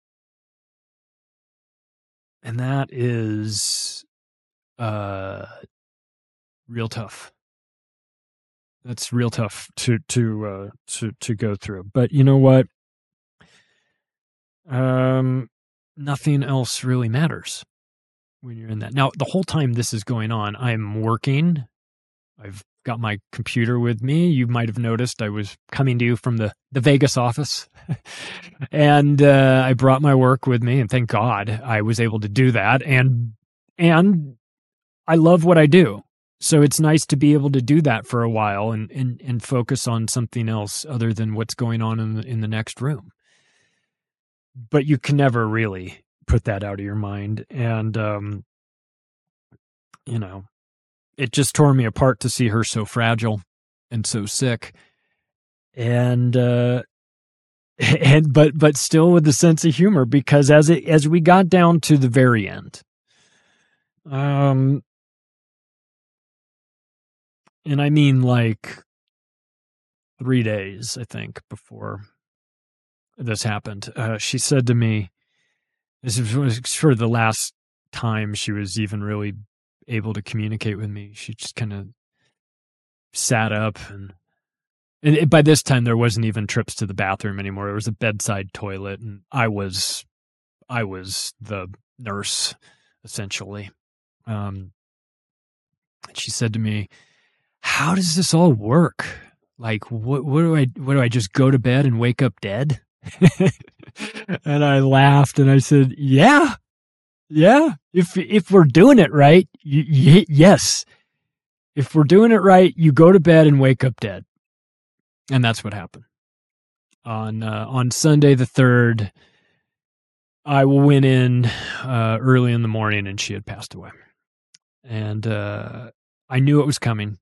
[SPEAKER 18] and that is uh, real tough. That's real tough to to uh, to to go through. But you know what? Um, nothing else really matters when you're in that. Now, the whole time this is going on, I'm working. I've got my computer with me. You might have noticed I was coming to you from the, the Vegas office. and uh, I brought my work with me, and thank God I was able to do that. And and I love what I do. So it's nice to be able to do that for a while and and, and focus on something else other than what's going on in the, in the next room. But you can never really put that out of your mind. And, um, you know, it just tore me apart to see her so fragile and so sick. And, uh, and, but, but still with a sense of humor, because as it, as we got down to the very end, um, and I mean like three days, I think, before this happened, uh, she said to me, this was sort of the last time she was even really able to communicate with me. She just kind of sat up, and, and it, by this time there wasn't even trips to the bathroom anymore. There was a bedside toilet, and I was, I was the nurse essentially. Um, she said to me, "How does this all work? Like, what, what do I, what do I just go to bed and wake up dead?" And I laughed and I said, yeah, yeah. If, if we're doing it right, y- y- yes. If we're doing it right, you go to bed and wake up dead. And that's what happened. On, uh, on Sunday the third, I went in, uh, early in the morning and she had passed away. And, uh, I knew it was coming.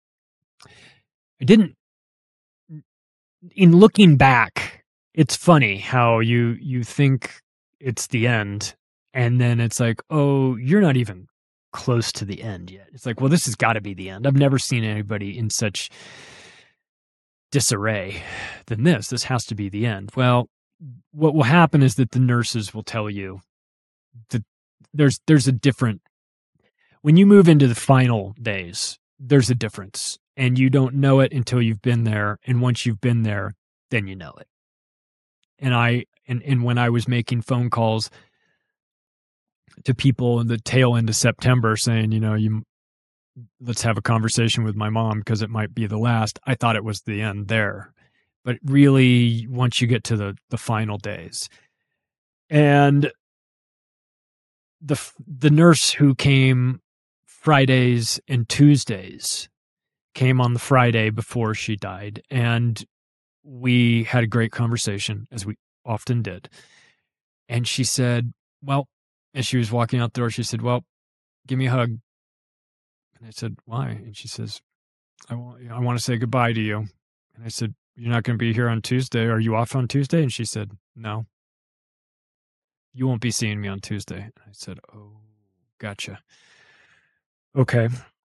[SPEAKER 18] I didn't, in looking back, it's funny how you, you think it's the end, and then it's like, oh, you're not even close to the end yet. It's like, well, this has got to be the end. I've never seen anybody in such disarray than this. This has to be the end. Well, what will happen is that the nurses will tell you that there's, there's a different, when you move into the final days, there's a difference, and you don't know it until you've been there. And once you've been there, then you know it. And I, and, and when I was making phone calls to people in the tail end of September saying, you know, you, let's have a conversation with my mom because it might be the last, I thought it was the end there. But really, once you get to the, the final days, and the, the nurse who came Fridays and Tuesdays came on the Friday before she died, and we had a great conversation, as we often did. And she said, well, as she was walking out the door, she said, well, give me a hug. And I said, why? And she says, I want, I want to say goodbye to you. And I said, you're not going to be here on Tuesday. Are you off on Tuesday? And she said, no, you won't be seeing me on Tuesday. And I said, oh, gotcha. Okay.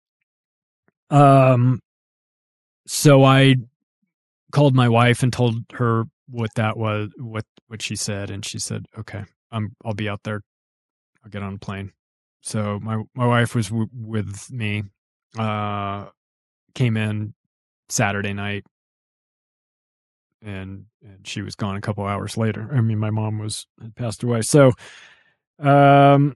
[SPEAKER 18] Um, so I called my wife and told her what that was, what, what she said. And she said, okay, I'm, I'll be out there. I'll get on a plane. So my, my wife was w- with me, uh, came in Saturday night, and, and she was gone a couple hours later. I mean, my mom was, had passed away. So, um,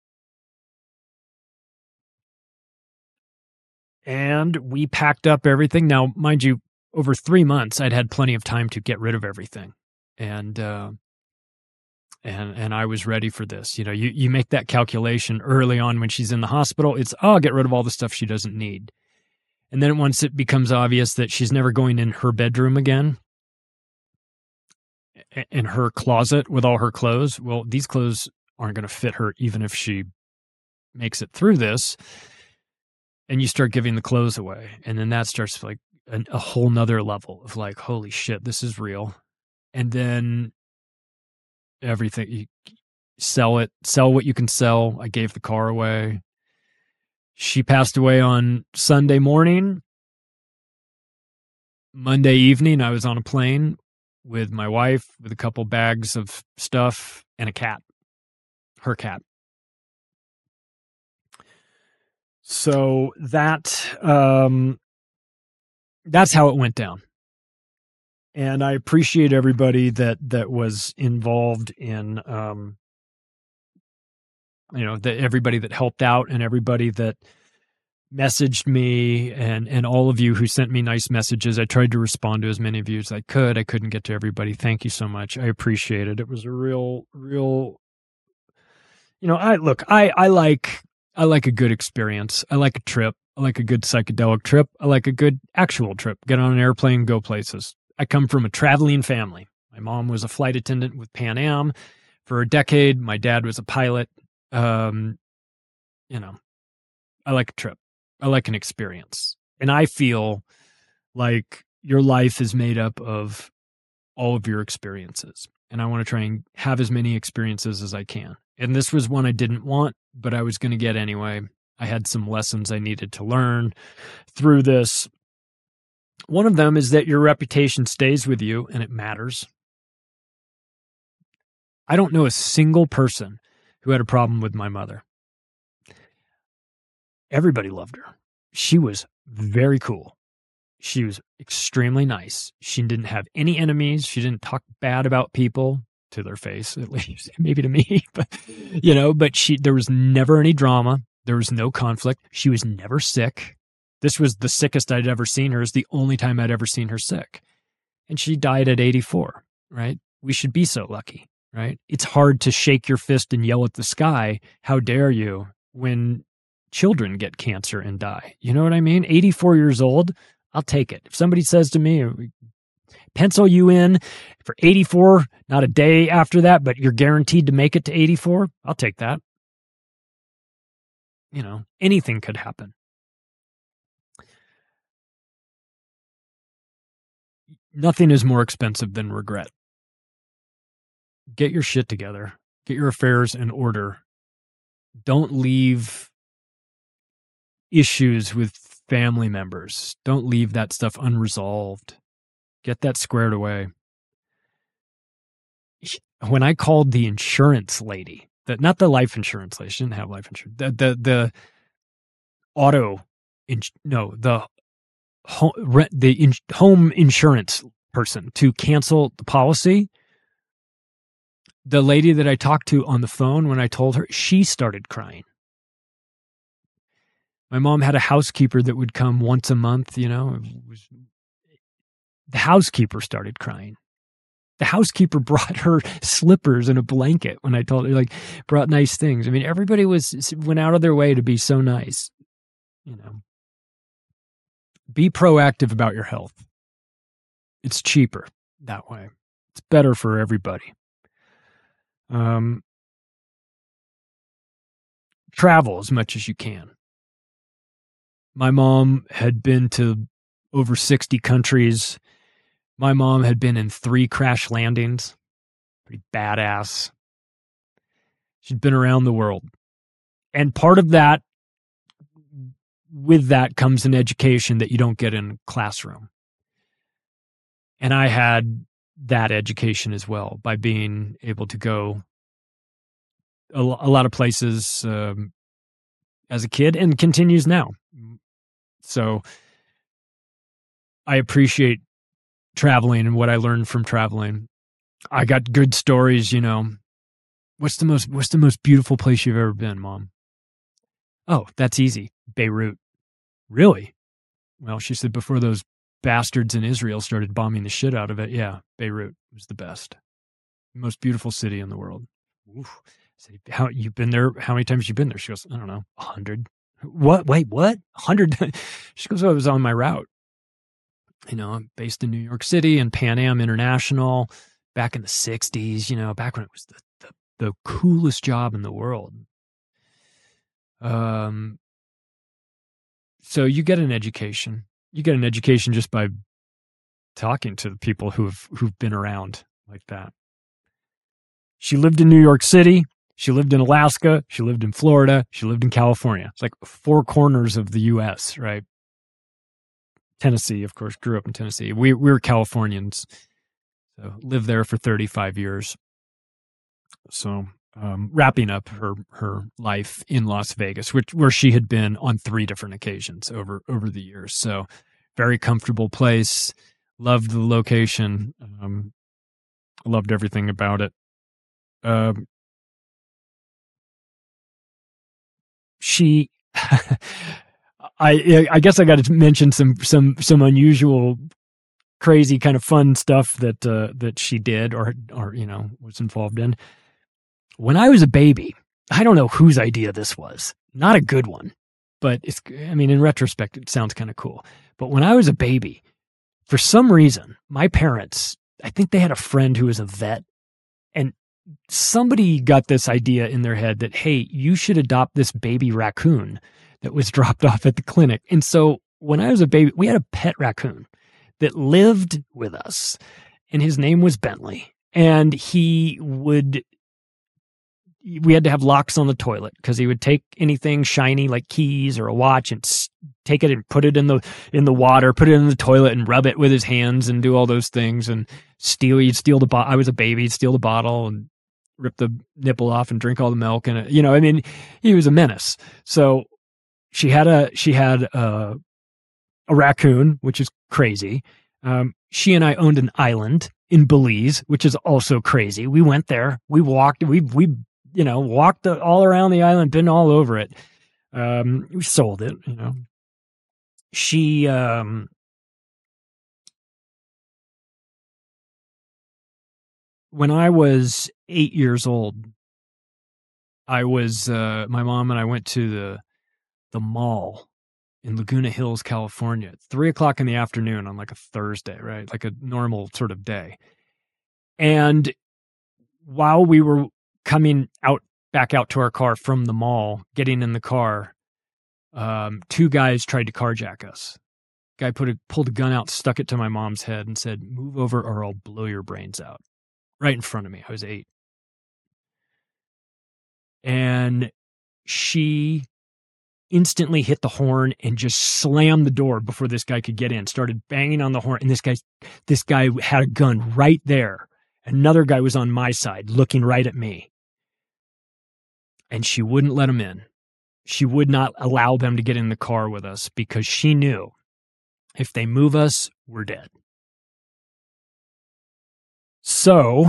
[SPEAKER 18] and we packed up everything. Now, mind you, over three months, I'd had plenty of time to get rid of everything. And, uh, and, and I was ready for this. You know, you, you make that calculation early on when she's in the hospital. It's, oh, I'll get rid of all the stuff she doesn't need. And then once it becomes obvious that she's never going in her bedroom again, in her closet with all her clothes, well, these clothes aren't going to fit her even if she makes it through this. And you start giving the clothes away. And then that starts like a, a whole nother level of like, holy shit, this is real. And then everything, you sell it, sell what you can sell. I gave the car away. She passed away on Sunday morning. Monday evening, I was on a plane with my wife with a couple bags of stuff and a cat, her cat. So that, um, that's how it went down. And I appreciate everybody that, that was involved in, um, you know, the, everybody that helped out and everybody that messaged me, and, and all of you who sent me nice messages. I tried to respond to as many of you as I could. I couldn't get to everybody. Thank you so much. I appreciate it. It was a real, real, you know, I look, I, I like, I like a good experience. I like a trip. I like a good psychedelic trip. I like a good actual trip. Get on an airplane, go places. I come from a traveling family. My mom was a flight attendant with Pan Am for a decade. My dad was a pilot. Um, you know, I like a trip. I like an experience. And I feel like your life is made up of all of your experiences. And I want to try and have as many experiences as I can. And this was one I didn't want, but I was going to get anyway. I had some lessons I needed to learn through this. One of them is that your reputation stays with you and it matters. I don't know a single person who had a problem with my mother. Everybody loved her. She was very cool. She was extremely nice. She didn't have any enemies. She didn't talk bad about people, to their face, at least, maybe to me, but, you know, but she, there was never any drama. There was no conflict. She was never sick. This was the sickest I'd ever seen her. It's the only time I'd ever seen her sick. And she died at eighty-four, right? We should be so lucky, right? It's hard to shake your fist and yell at the sky, how dare you, when children get cancer and die. You know what I mean? eighty-four years old, I'll take it. If somebody says to me, pencil you in for eighty-four, not a day after that, but you're guaranteed to make it to eighty-four, I'll take that. You know, anything could happen. Nothing is more expensive than regret. Get your shit together. Get your affairs in order. Don't leave issues with family members. Don't leave that stuff unresolved. Get that squared away. When I called the insurance lady, the, not the life insurance lady, she didn't have life insurance, the, the, the auto, in, no, the home, the in, home insurance person to cancel the policy, the lady that I talked to on the phone, when I told her, she started crying. My mom had a housekeeper that would come once a month, you know. It was, the housekeeper started crying. The housekeeper brought her slippers and a blanket when I told her, like, brought nice things. I mean, everybody was went out of their way to be so nice, you know. Be proactive about your health. It's cheaper that way. It's better for everybody. Um, travel as much as you can. My mom had been to over sixty countries. My mom had been in three crash landings. Pretty badass. She'd been around the world. And part of that, with that comes an education that you don't get in a classroom. And I had that education as well by being able to go a, a lot of places um, as a kid, and continues now. So I appreciate traveling and what I learned from traveling. I got good stories, you know. What's the most what's the most beautiful place you've ever been, Mom? Oh, that's easy. Beirut. Really? Well, she said before those bastards in Israel started bombing the shit out of it, yeah, Beirut was the best. Most beautiful city in the world. Oof. I said, how you've been there? How many times you been there? She goes, I don't know, a hundred. What? Wait, what? A hundred? She goes, oh, I was on my route. You know, I'm based in New York City and Pan Am International back in the sixties, you know, back when it was the, the, the coolest job in the world. Um, so you get an education. You get an education just by talking to the people who've who've been around like that. She lived in New York City. She lived in Alaska. She lived in Florida. She lived in California. It's like four corners of the U S, right? Tennessee, of course, grew up in Tennessee. We, we were Californians. So lived there for thirty-five years. So um, wrapping up her, her life in Las Vegas, which where she had been on three different occasions over, over the years. So very comfortable place. Loved the location. Um, loved everything about it. Um, she, I, I guess I got to mention some, some, some unusual, crazy kind of fun stuff that, uh, that she did or, or, you know, was involved in. When I was a baby, I don't know whose idea this was. Not a good one, but it's, I mean, in retrospect, it sounds kind of cool. But when I was a baby, for some reason, my parents, I think they had a friend who was a vet, and somebody got this idea in their head that, hey, you should adopt this baby raccoon that was dropped off at the clinic. And so when I was a baby, we had a pet raccoon that lived with us, and his name was Bentley. And he would, we had to have locks on the toilet because he would take anything shiny like keys or a watch and take it and put it in the in the water, put it in the toilet and rub it with his hands and do all those things and steal. He'd steal the bottle. I was a baby. He'd steal the bottle and rip the nipple off and drink all the milk. And, you know, I mean, he was a menace. So she had a, she had a, a raccoon, which is crazy. Um, she and I owned an island in Belize, which is also crazy. We went there, we walked, we, we, you know, walked the, all around the island, been all over it. Um, we sold it, you know. She, um, when I was eight years old, I was, uh, my mom and I went to the, the mall in Laguna Hills, California, at three o'clock in the afternoon on like a Thursday, right? Like a normal sort of day. And while we were coming out, back out to our car from the mall, getting in the car, um, two guys tried to carjack us. Guy put a, pulled a gun out, stuck it to my mom's head and said, "Move over or I'll blow your brains out." Right in front of me. I was eight. And she instantly hit the horn and just slammed the door before this guy could get in, started banging on the horn. And this guy, this guy had a gun right there. Another guy was on my side looking right at me. And she wouldn't let him in. She would not allow them to get in the car with us because she knew if they move us, we're dead. So,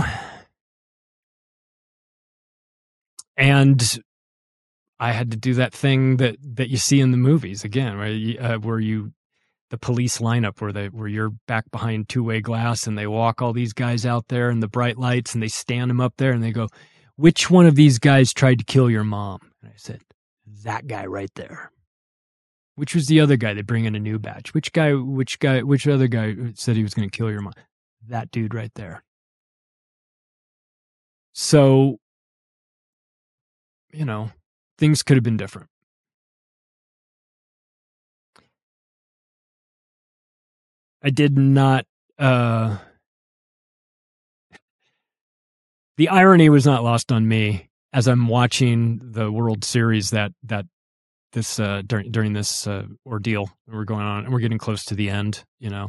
[SPEAKER 18] and I had to do that thing that, that you see in the movies again, right? Uh, where you, the police lineup where they, where you're back behind two-way glass and they walk all these guys out there in the bright lights and they stand them up there and they go, "Which one of these guys tried to kill your mom?" And I said, "That guy right there." Which was the other guy? They bring in a new batch. Which guy, which guy, which other guy said he was going to kill your mom? That dude right there. So, you know, things could have been different. I did not, uh, the irony was not lost on me as I'm watching the World Series that, that this, uh, during, during this, uh, ordeal we're going on, and we're getting close to the end, you know.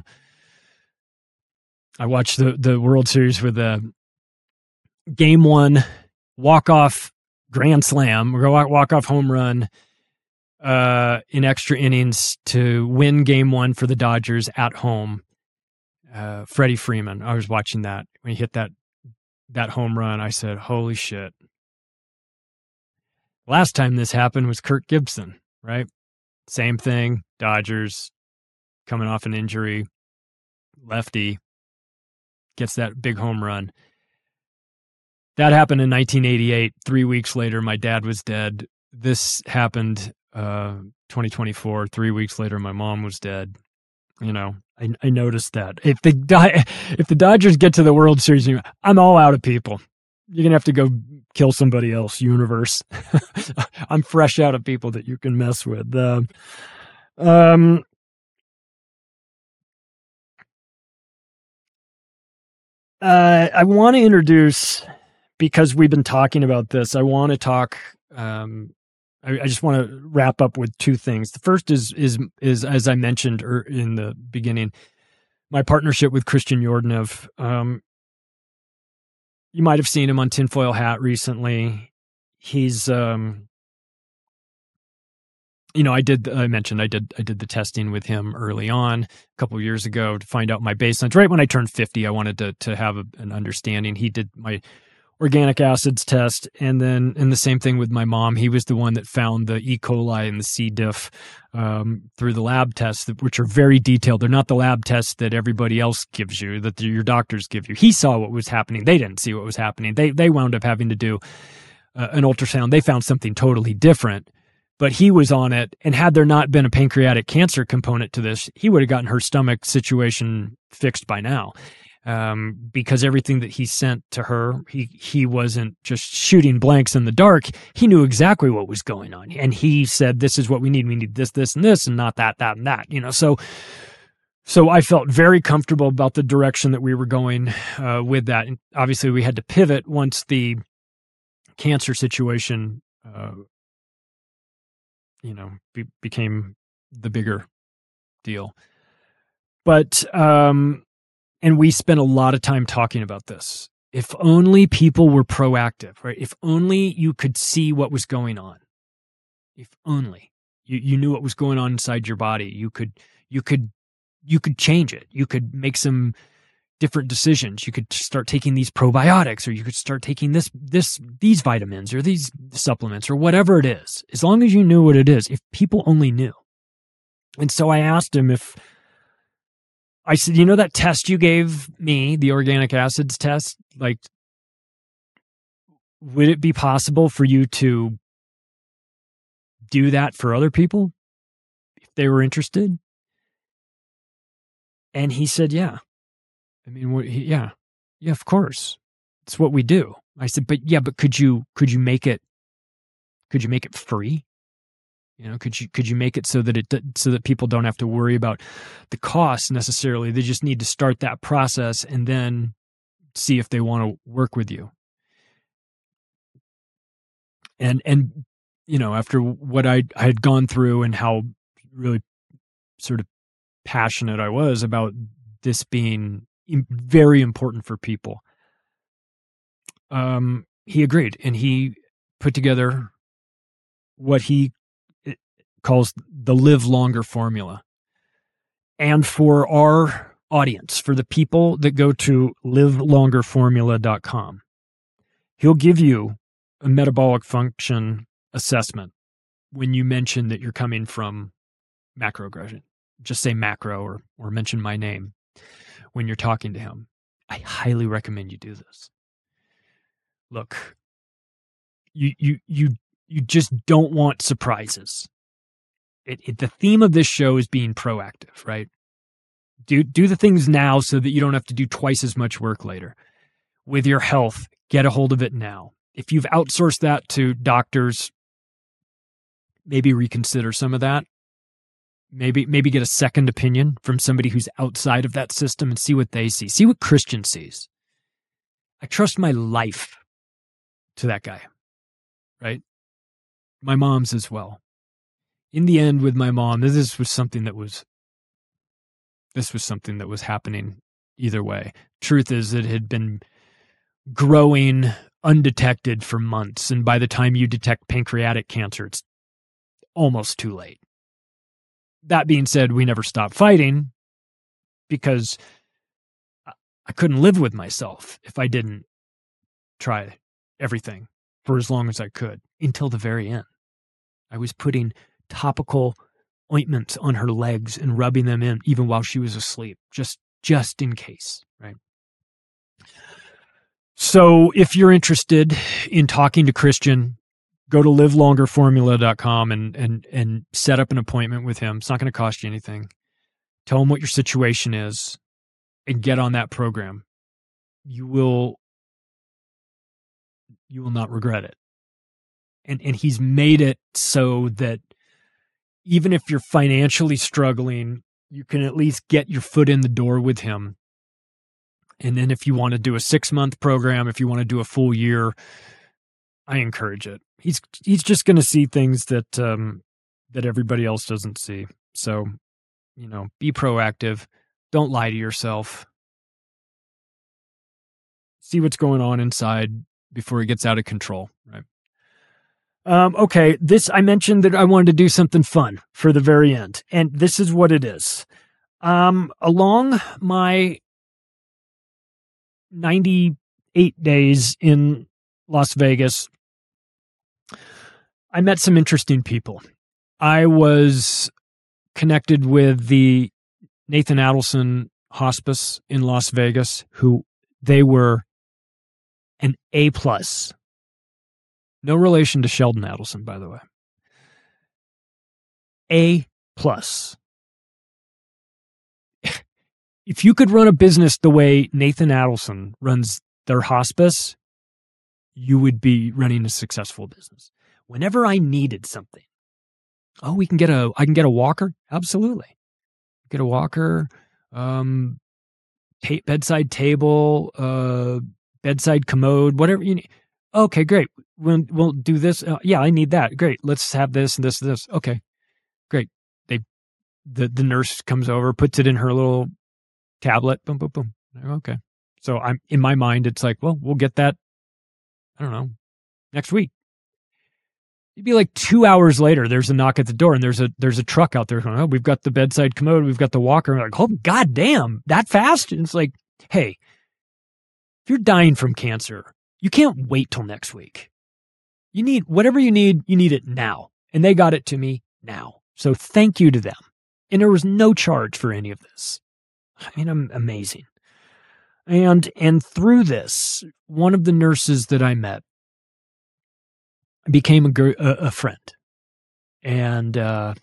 [SPEAKER 18] I watched the, the World Series with the game one walk-off grand slam, or walk-off home run, uh, in extra innings to win game one for the Dodgers at home. Uh, Freddie Freeman. I was watching that when he hit that, that home run. I said, "Holy shit." Last time this happened was Kirk Gibson, right? Same thing. Dodgers coming off an injury. Lefty gets that big home run. That happened in nineteen eighty-eight. Three weeks later, my dad was dead. This happened uh, twenty twenty-four. Three weeks later, my mom was dead. You know, I, I noticed that. If the if the Dodgers get to the World Series, I'm all out of people. You're gonna have to go kill somebody else, universe. I'm fresh out of people that you can mess with. Uh, um. Uh, I want to introduce, because we've been talking about this, I want to talk, um, I, I just want to wrap up with two things. The first is, is, is as I mentioned in the beginning, my partnership with Christian Yordanov. Um, you might have seen him on Tinfoil Hat recently. He's, um, you know, I did, I mentioned I did, I did the testing with him early on a couple of years ago to find out my baselines. Right when I turned fifty, I wanted to, to have a, an understanding. He did my organic acids test. And then, and the same thing with my mom. He was the one that found the E. coli and the C. diff, um, through the lab tests, which are very detailed. They're not the lab tests that everybody else gives you, that your doctors give you. He saw what was happening. They didn't see what was happening. They, they wound up having to do uh, an ultrasound. They found something totally different. But he was on it, and had there not been a pancreatic cancer component to this, he would have gotten her stomach situation fixed by now. um, because everything that he sent to her, he, he wasn't just shooting blanks in the dark. He knew exactly what was going on. And he said, this is what we need. We need this, this, and this, and not that, that, and that, you know? So, so I felt very comfortable about the direction that we were going uh, with that. And obviously we had to pivot once the cancer situation, uh, you know, be, became the bigger deal. But, um, and we spent a lot of time talking about this. If only people were proactive, right? If only you could see what was going on. If only you, you knew what was going on inside your body, you could, you could, you could change it. You could make some different decisions. You could start taking these probiotics, or you could start taking this, this, these vitamins or these supplements or whatever it is. As long as you knew what it is, if people only knew. And so I asked him if, I said, you know, that test you gave me, the organic acids test, like, would it be possible for you to do that for other people if they were interested? And he said, yeah. I mean, what, he, yeah, yeah, of course. It's what we do. I said, but yeah, but could you, could you make it, could you make it free? You know, could you could you make it so that it so that people don't have to worry about the cost necessarily? They just need to start that process and then see if they want to work with you. And and you know, after what I I had gone through and how really sort of passionate I was about this being very important for people, um, he agreed, and he put together what he calls the Live Longer formula. And for our audience, for the people that go to live longer formula dot com, he'll give you a metabolic function assessment when you mention that you're coming from macroaggression. Just say macro or, or mention my name when you're talking to him. I highly recommend you do this. Look, you you you you just don't want surprises. It, it, the theme of this show is being proactive, right? Do do the things now so that you don't have to do twice as much work later. With your health, get a hold of it now. If you've outsourced that to doctors, maybe reconsider some of that. Maybe maybe get a second opinion from somebody who's outside of that system and see what they see. See what Christian sees. I trust my life to that guy, right? My mom's as well. In the end, with my mom, this was something that was, this was something that was happening either way. Truth is, it had been growing undetected for months, and by the time you detect pancreatic cancer, it's almost too late. That being said, we never stopped fighting because I couldn't live with myself if I didn't try everything for as long as I could until the very end. I was putting topical ointments on her legs and rubbing them in even while she was asleep, just just in case, right? So if you're interested in talking to Christian, go to live longer formula dot com and and and set up an appointment with him. It's not going to cost you anything. Tell him what your situation is and get on that program. You will you will not regret it. And and he's made it so that even if you're financially struggling, you can at least get your foot in the door with him. And then if you want to do a six-month program, if you want to do a full year, I encourage it. He's he's just going to see things that um, that everybody else doesn't see. So, you know, be proactive. Don't lie to yourself. See what's going on inside before it gets out of control, right? Um, okay, this, I mentioned that I wanted to do something fun for the very end, and this is what it is. Um, along my ninety-eight days in Las Vegas, I met some interesting people. I was connected with the Nathan Adelson Hospice in Las Vegas, who they were an A plus. No relation to Sheldon Adelson, by the way. A plus. if you could run a business the way Nathan Adelson runs their hospice, you would be running a successful business. Whenever I needed something, oh, we can get a, I can get a walker. Absolutely. Get a walker, um, ta- bedside table, uh, bedside commode, whatever you need. Okay, great. We'll, we'll do this. Uh, yeah, I need that. Great. Let's have this and this and this. Okay, great. They, the, the nurse comes over, puts it in her little tablet. Boom, boom, boom. Okay. So I'm in my mind, it's like, well, we'll get that, I don't know, next week. It'd be like two hours later, there's a knock at the door and there's a there's a truck out there going, oh, we've got the bedside commode, we've got the walker. And I'm like, oh, goddamn, that fast? And it's like, hey, if you're dying from cancer, you can't wait till next week. You need whatever you need, you need it now. And they got it to me now. So thank you to them. And there was no charge for any of this. I mean, I'm amazing. And and through this, one of the nurses that I met became a, gr- a, a friend. And uh,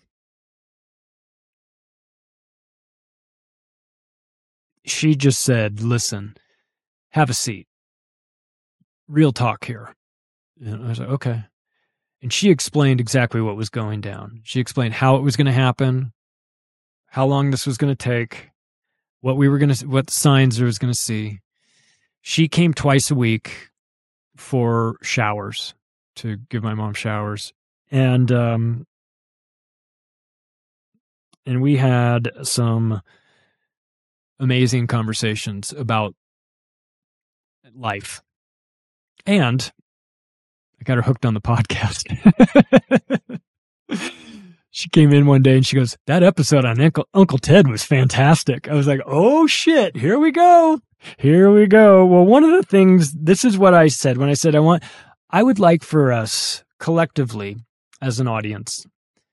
[SPEAKER 18] she just said, listen, have a seat. Real talk here. And I was like, okay. And she explained exactly what was going down. She explained how it was going to happen, how long this was going to take, what we were going to, what signs I was going to see. She came twice a week for showers, to give my mom showers. And, um, and we had some amazing conversations about life. And I got her hooked on the podcast. She came in one day and she goes, that episode on Uncle, Uncle Ted was fantastic. I was like, oh shit, here we go. Here we go. Well, one of the things, this is what I said when I said, I want, I would like for us collectively as an audience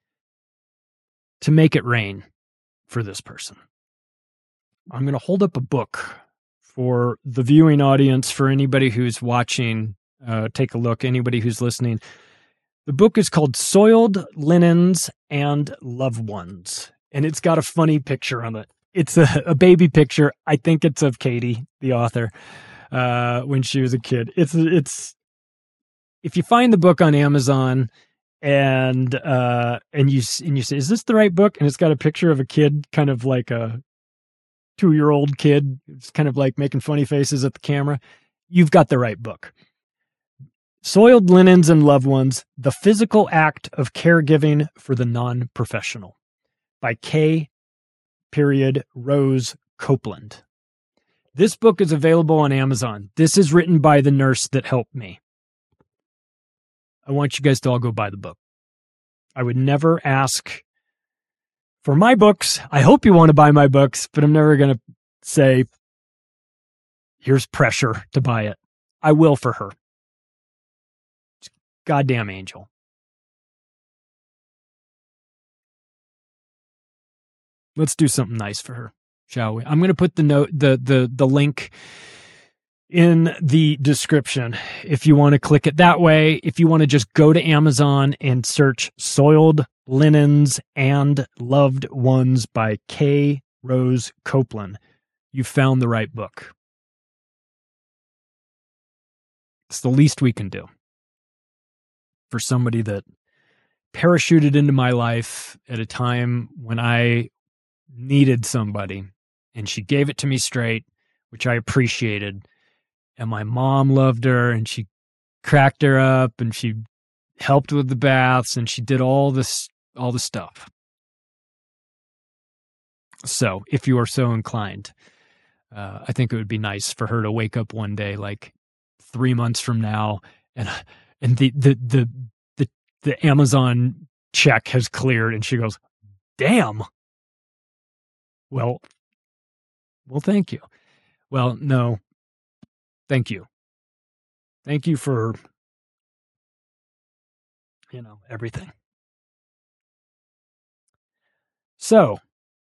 [SPEAKER 18] to make it rain for this person. I'm going to hold up a book for the viewing audience, for anybody who's watching, uh, take a look, anybody who's listening. The book is called Soiled Linens and Loved Ones, and it's got a funny picture on it. It's a, a baby picture. I think it's of Katie, the author, uh, when she was a kid. It's, it's, if you find the book on Amazon and, uh, and you, and you say, is this the right book? And it's got a picture of a kid, kind of like a two-year-old kid. It's kind of like making funny faces at the camera. You've got the right book. Soiled Linens and Loved Ones, The Physical Act of Caregiving for the Non-Professional by K. Period Rose Copeland. This book is available on Amazon. This is written by the nurse that helped me. I want you guys to all go buy the book. I would never ask for my books. I hope you want to buy my books, but I'm never going to say, here's pressure to buy it. I will for her. Goddamn angel. Let's do something nice for her, shall we? I'm going to put the note, the the the link in the description if you want to click it that way. If you want to just go to Amazon and search Soiled Linens and Loved Ones by K. Rose Copeland, you found the right book. It's the least we can do for somebody that parachuted into my life at a time when I needed somebody, and she gave it to me straight, which I appreciated. And my mom loved her, and she cracked her up, and she helped with the baths, and she did all this, all the stuff. So if you are so inclined, uh, I think it would be nice for her to wake up one day, like three months from now, and and the the the the, the Amazon check has cleared, and she goes, damn. Well, well, thank you. Well, no, thank you. Thank you for, you know, everything. So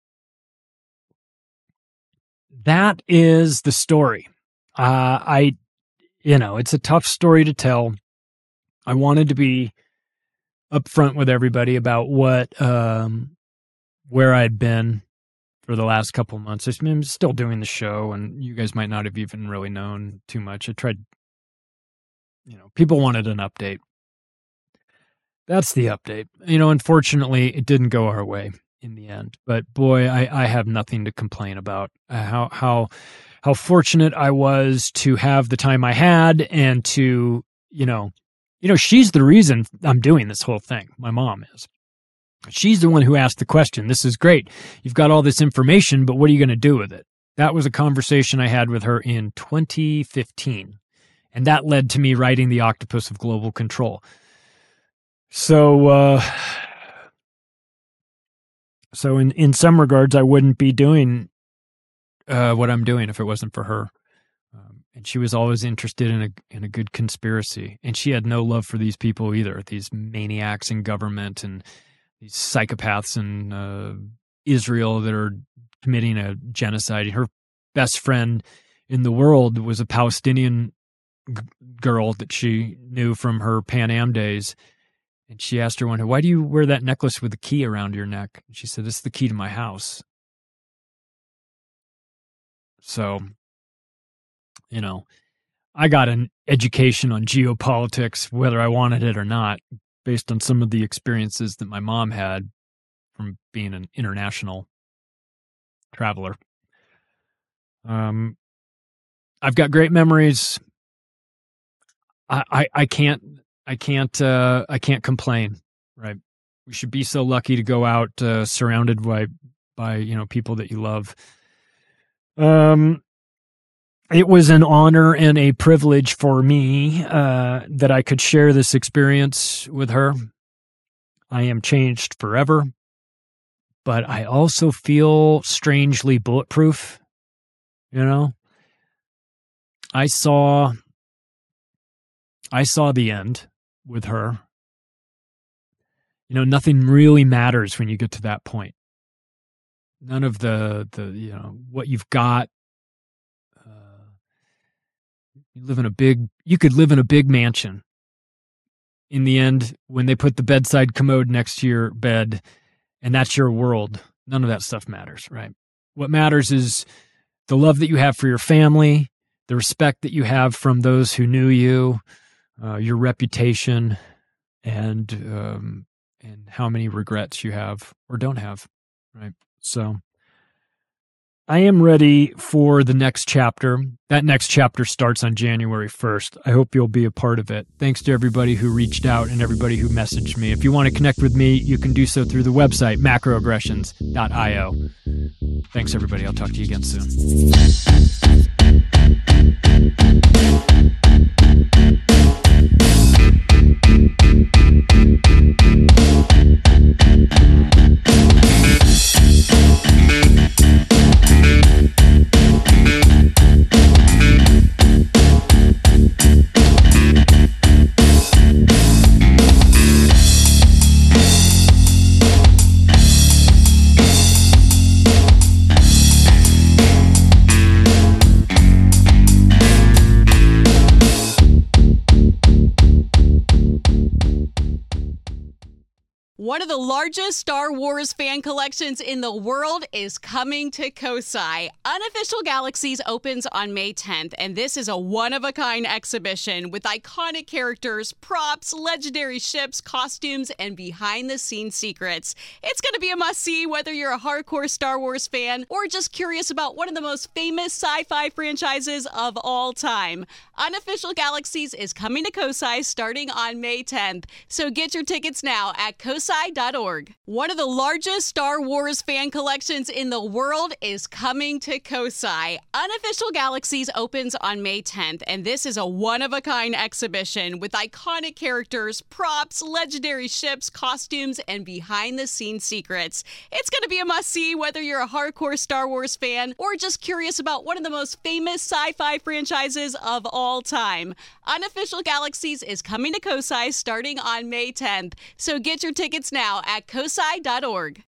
[SPEAKER 18] that is the story. Uh, I, you know, it's a tough story to tell. I wanted to be upfront with everybody about what, um, where I'd been for the last couple of months. I'm still doing the show, and you guys might not have even really known too much. I tried, you know, people wanted an update. That's the update. You know, unfortunately, it didn't go our way in the end. But boy, I, I have nothing to complain about. Uh, how how how fortunate I was to have the time I had, and to, you know, you know, she's the reason I'm doing this whole thing. My mom is. She's the one who asked the question. This is great. You've got all this information, but what are you going to do with it? That was a conversation I had with her in twenty fifteen. And that led to me writing The Octopus of Global Control. So, uh, so in, in some regards, I wouldn't be doing uh, what I'm doing if it wasn't for her. Um, and she was always interested in a in a good conspiracy. And she had no love for these people either, these maniacs in government and these psychopaths in uh, Israel that are committing a genocide. Her best friend in the world was a Palestinian g- girl that she knew from her Pan Am days. And she asked her one day, why do you wear that necklace with the key around your neck? And she said, this is the key to my house. So, you know, I got an education on geopolitics, whether I wanted it or not, based on some of the experiences that my mom had from being an international traveler. Um, I've got great memories. I, I, I can't, I can't, uh, I can't complain, right? We should be so lucky to go out, uh, surrounded by, by, you know, people that you love. Um, It was an honor and a privilege for me uh, that I could share this experience with her. I am changed forever, but I also feel strangely bulletproof. You know, I saw, I saw the end with her. You know, nothing really matters when you get to that point. None of the the you know what you've got. You live in a big, you could live in a big mansion. In the end, when they put the bedside commode next to your bed and that's your world, none of that stuff matters, right? What matters is the love that you have for your family, the respect that you have from those who knew you, uh, your reputation, and um, and how many regrets you have or don't have, right? So I am ready for the next chapter. That next chapter starts on January first. I hope you'll be a part of it. Thanks to everybody who reached out and everybody who messaged me. If you want to connect with me, you can do so through the website, macroaggressions dot io. Thanks, everybody. I'll talk to you again soon.
[SPEAKER 1] One of the largest Star Wars fan collections in the world is coming to Kosai. Unofficial Galaxies opens on May tenth, and this is a one-of-a-kind exhibition with iconic characters, props, legendary ships, costumes, and behind-the-scenes secrets. It's going to be a must-see whether you're a hardcore Star Wars fan or just curious about one of the most famous sci-fi franchises of all time. Unofficial Galaxies is coming to Kosai starting on May tenth, so get your tickets now at kosai dot org. One of the largest Star Wars fan collections in the world is coming to Kosai. Unofficial Galaxies opens on May tenth, and this is a one-of-a-kind exhibition with iconic characters, props, legendary ships, costumes, and behind-the-scenes secrets. It's going to be a must-see whether you're a hardcore Star Wars fan or just curious about one of the most famous sci-fi franchises of all time. Unofficial Galaxies is coming to Kosai starting on May tenth, so get your tickets now at kosai dot org.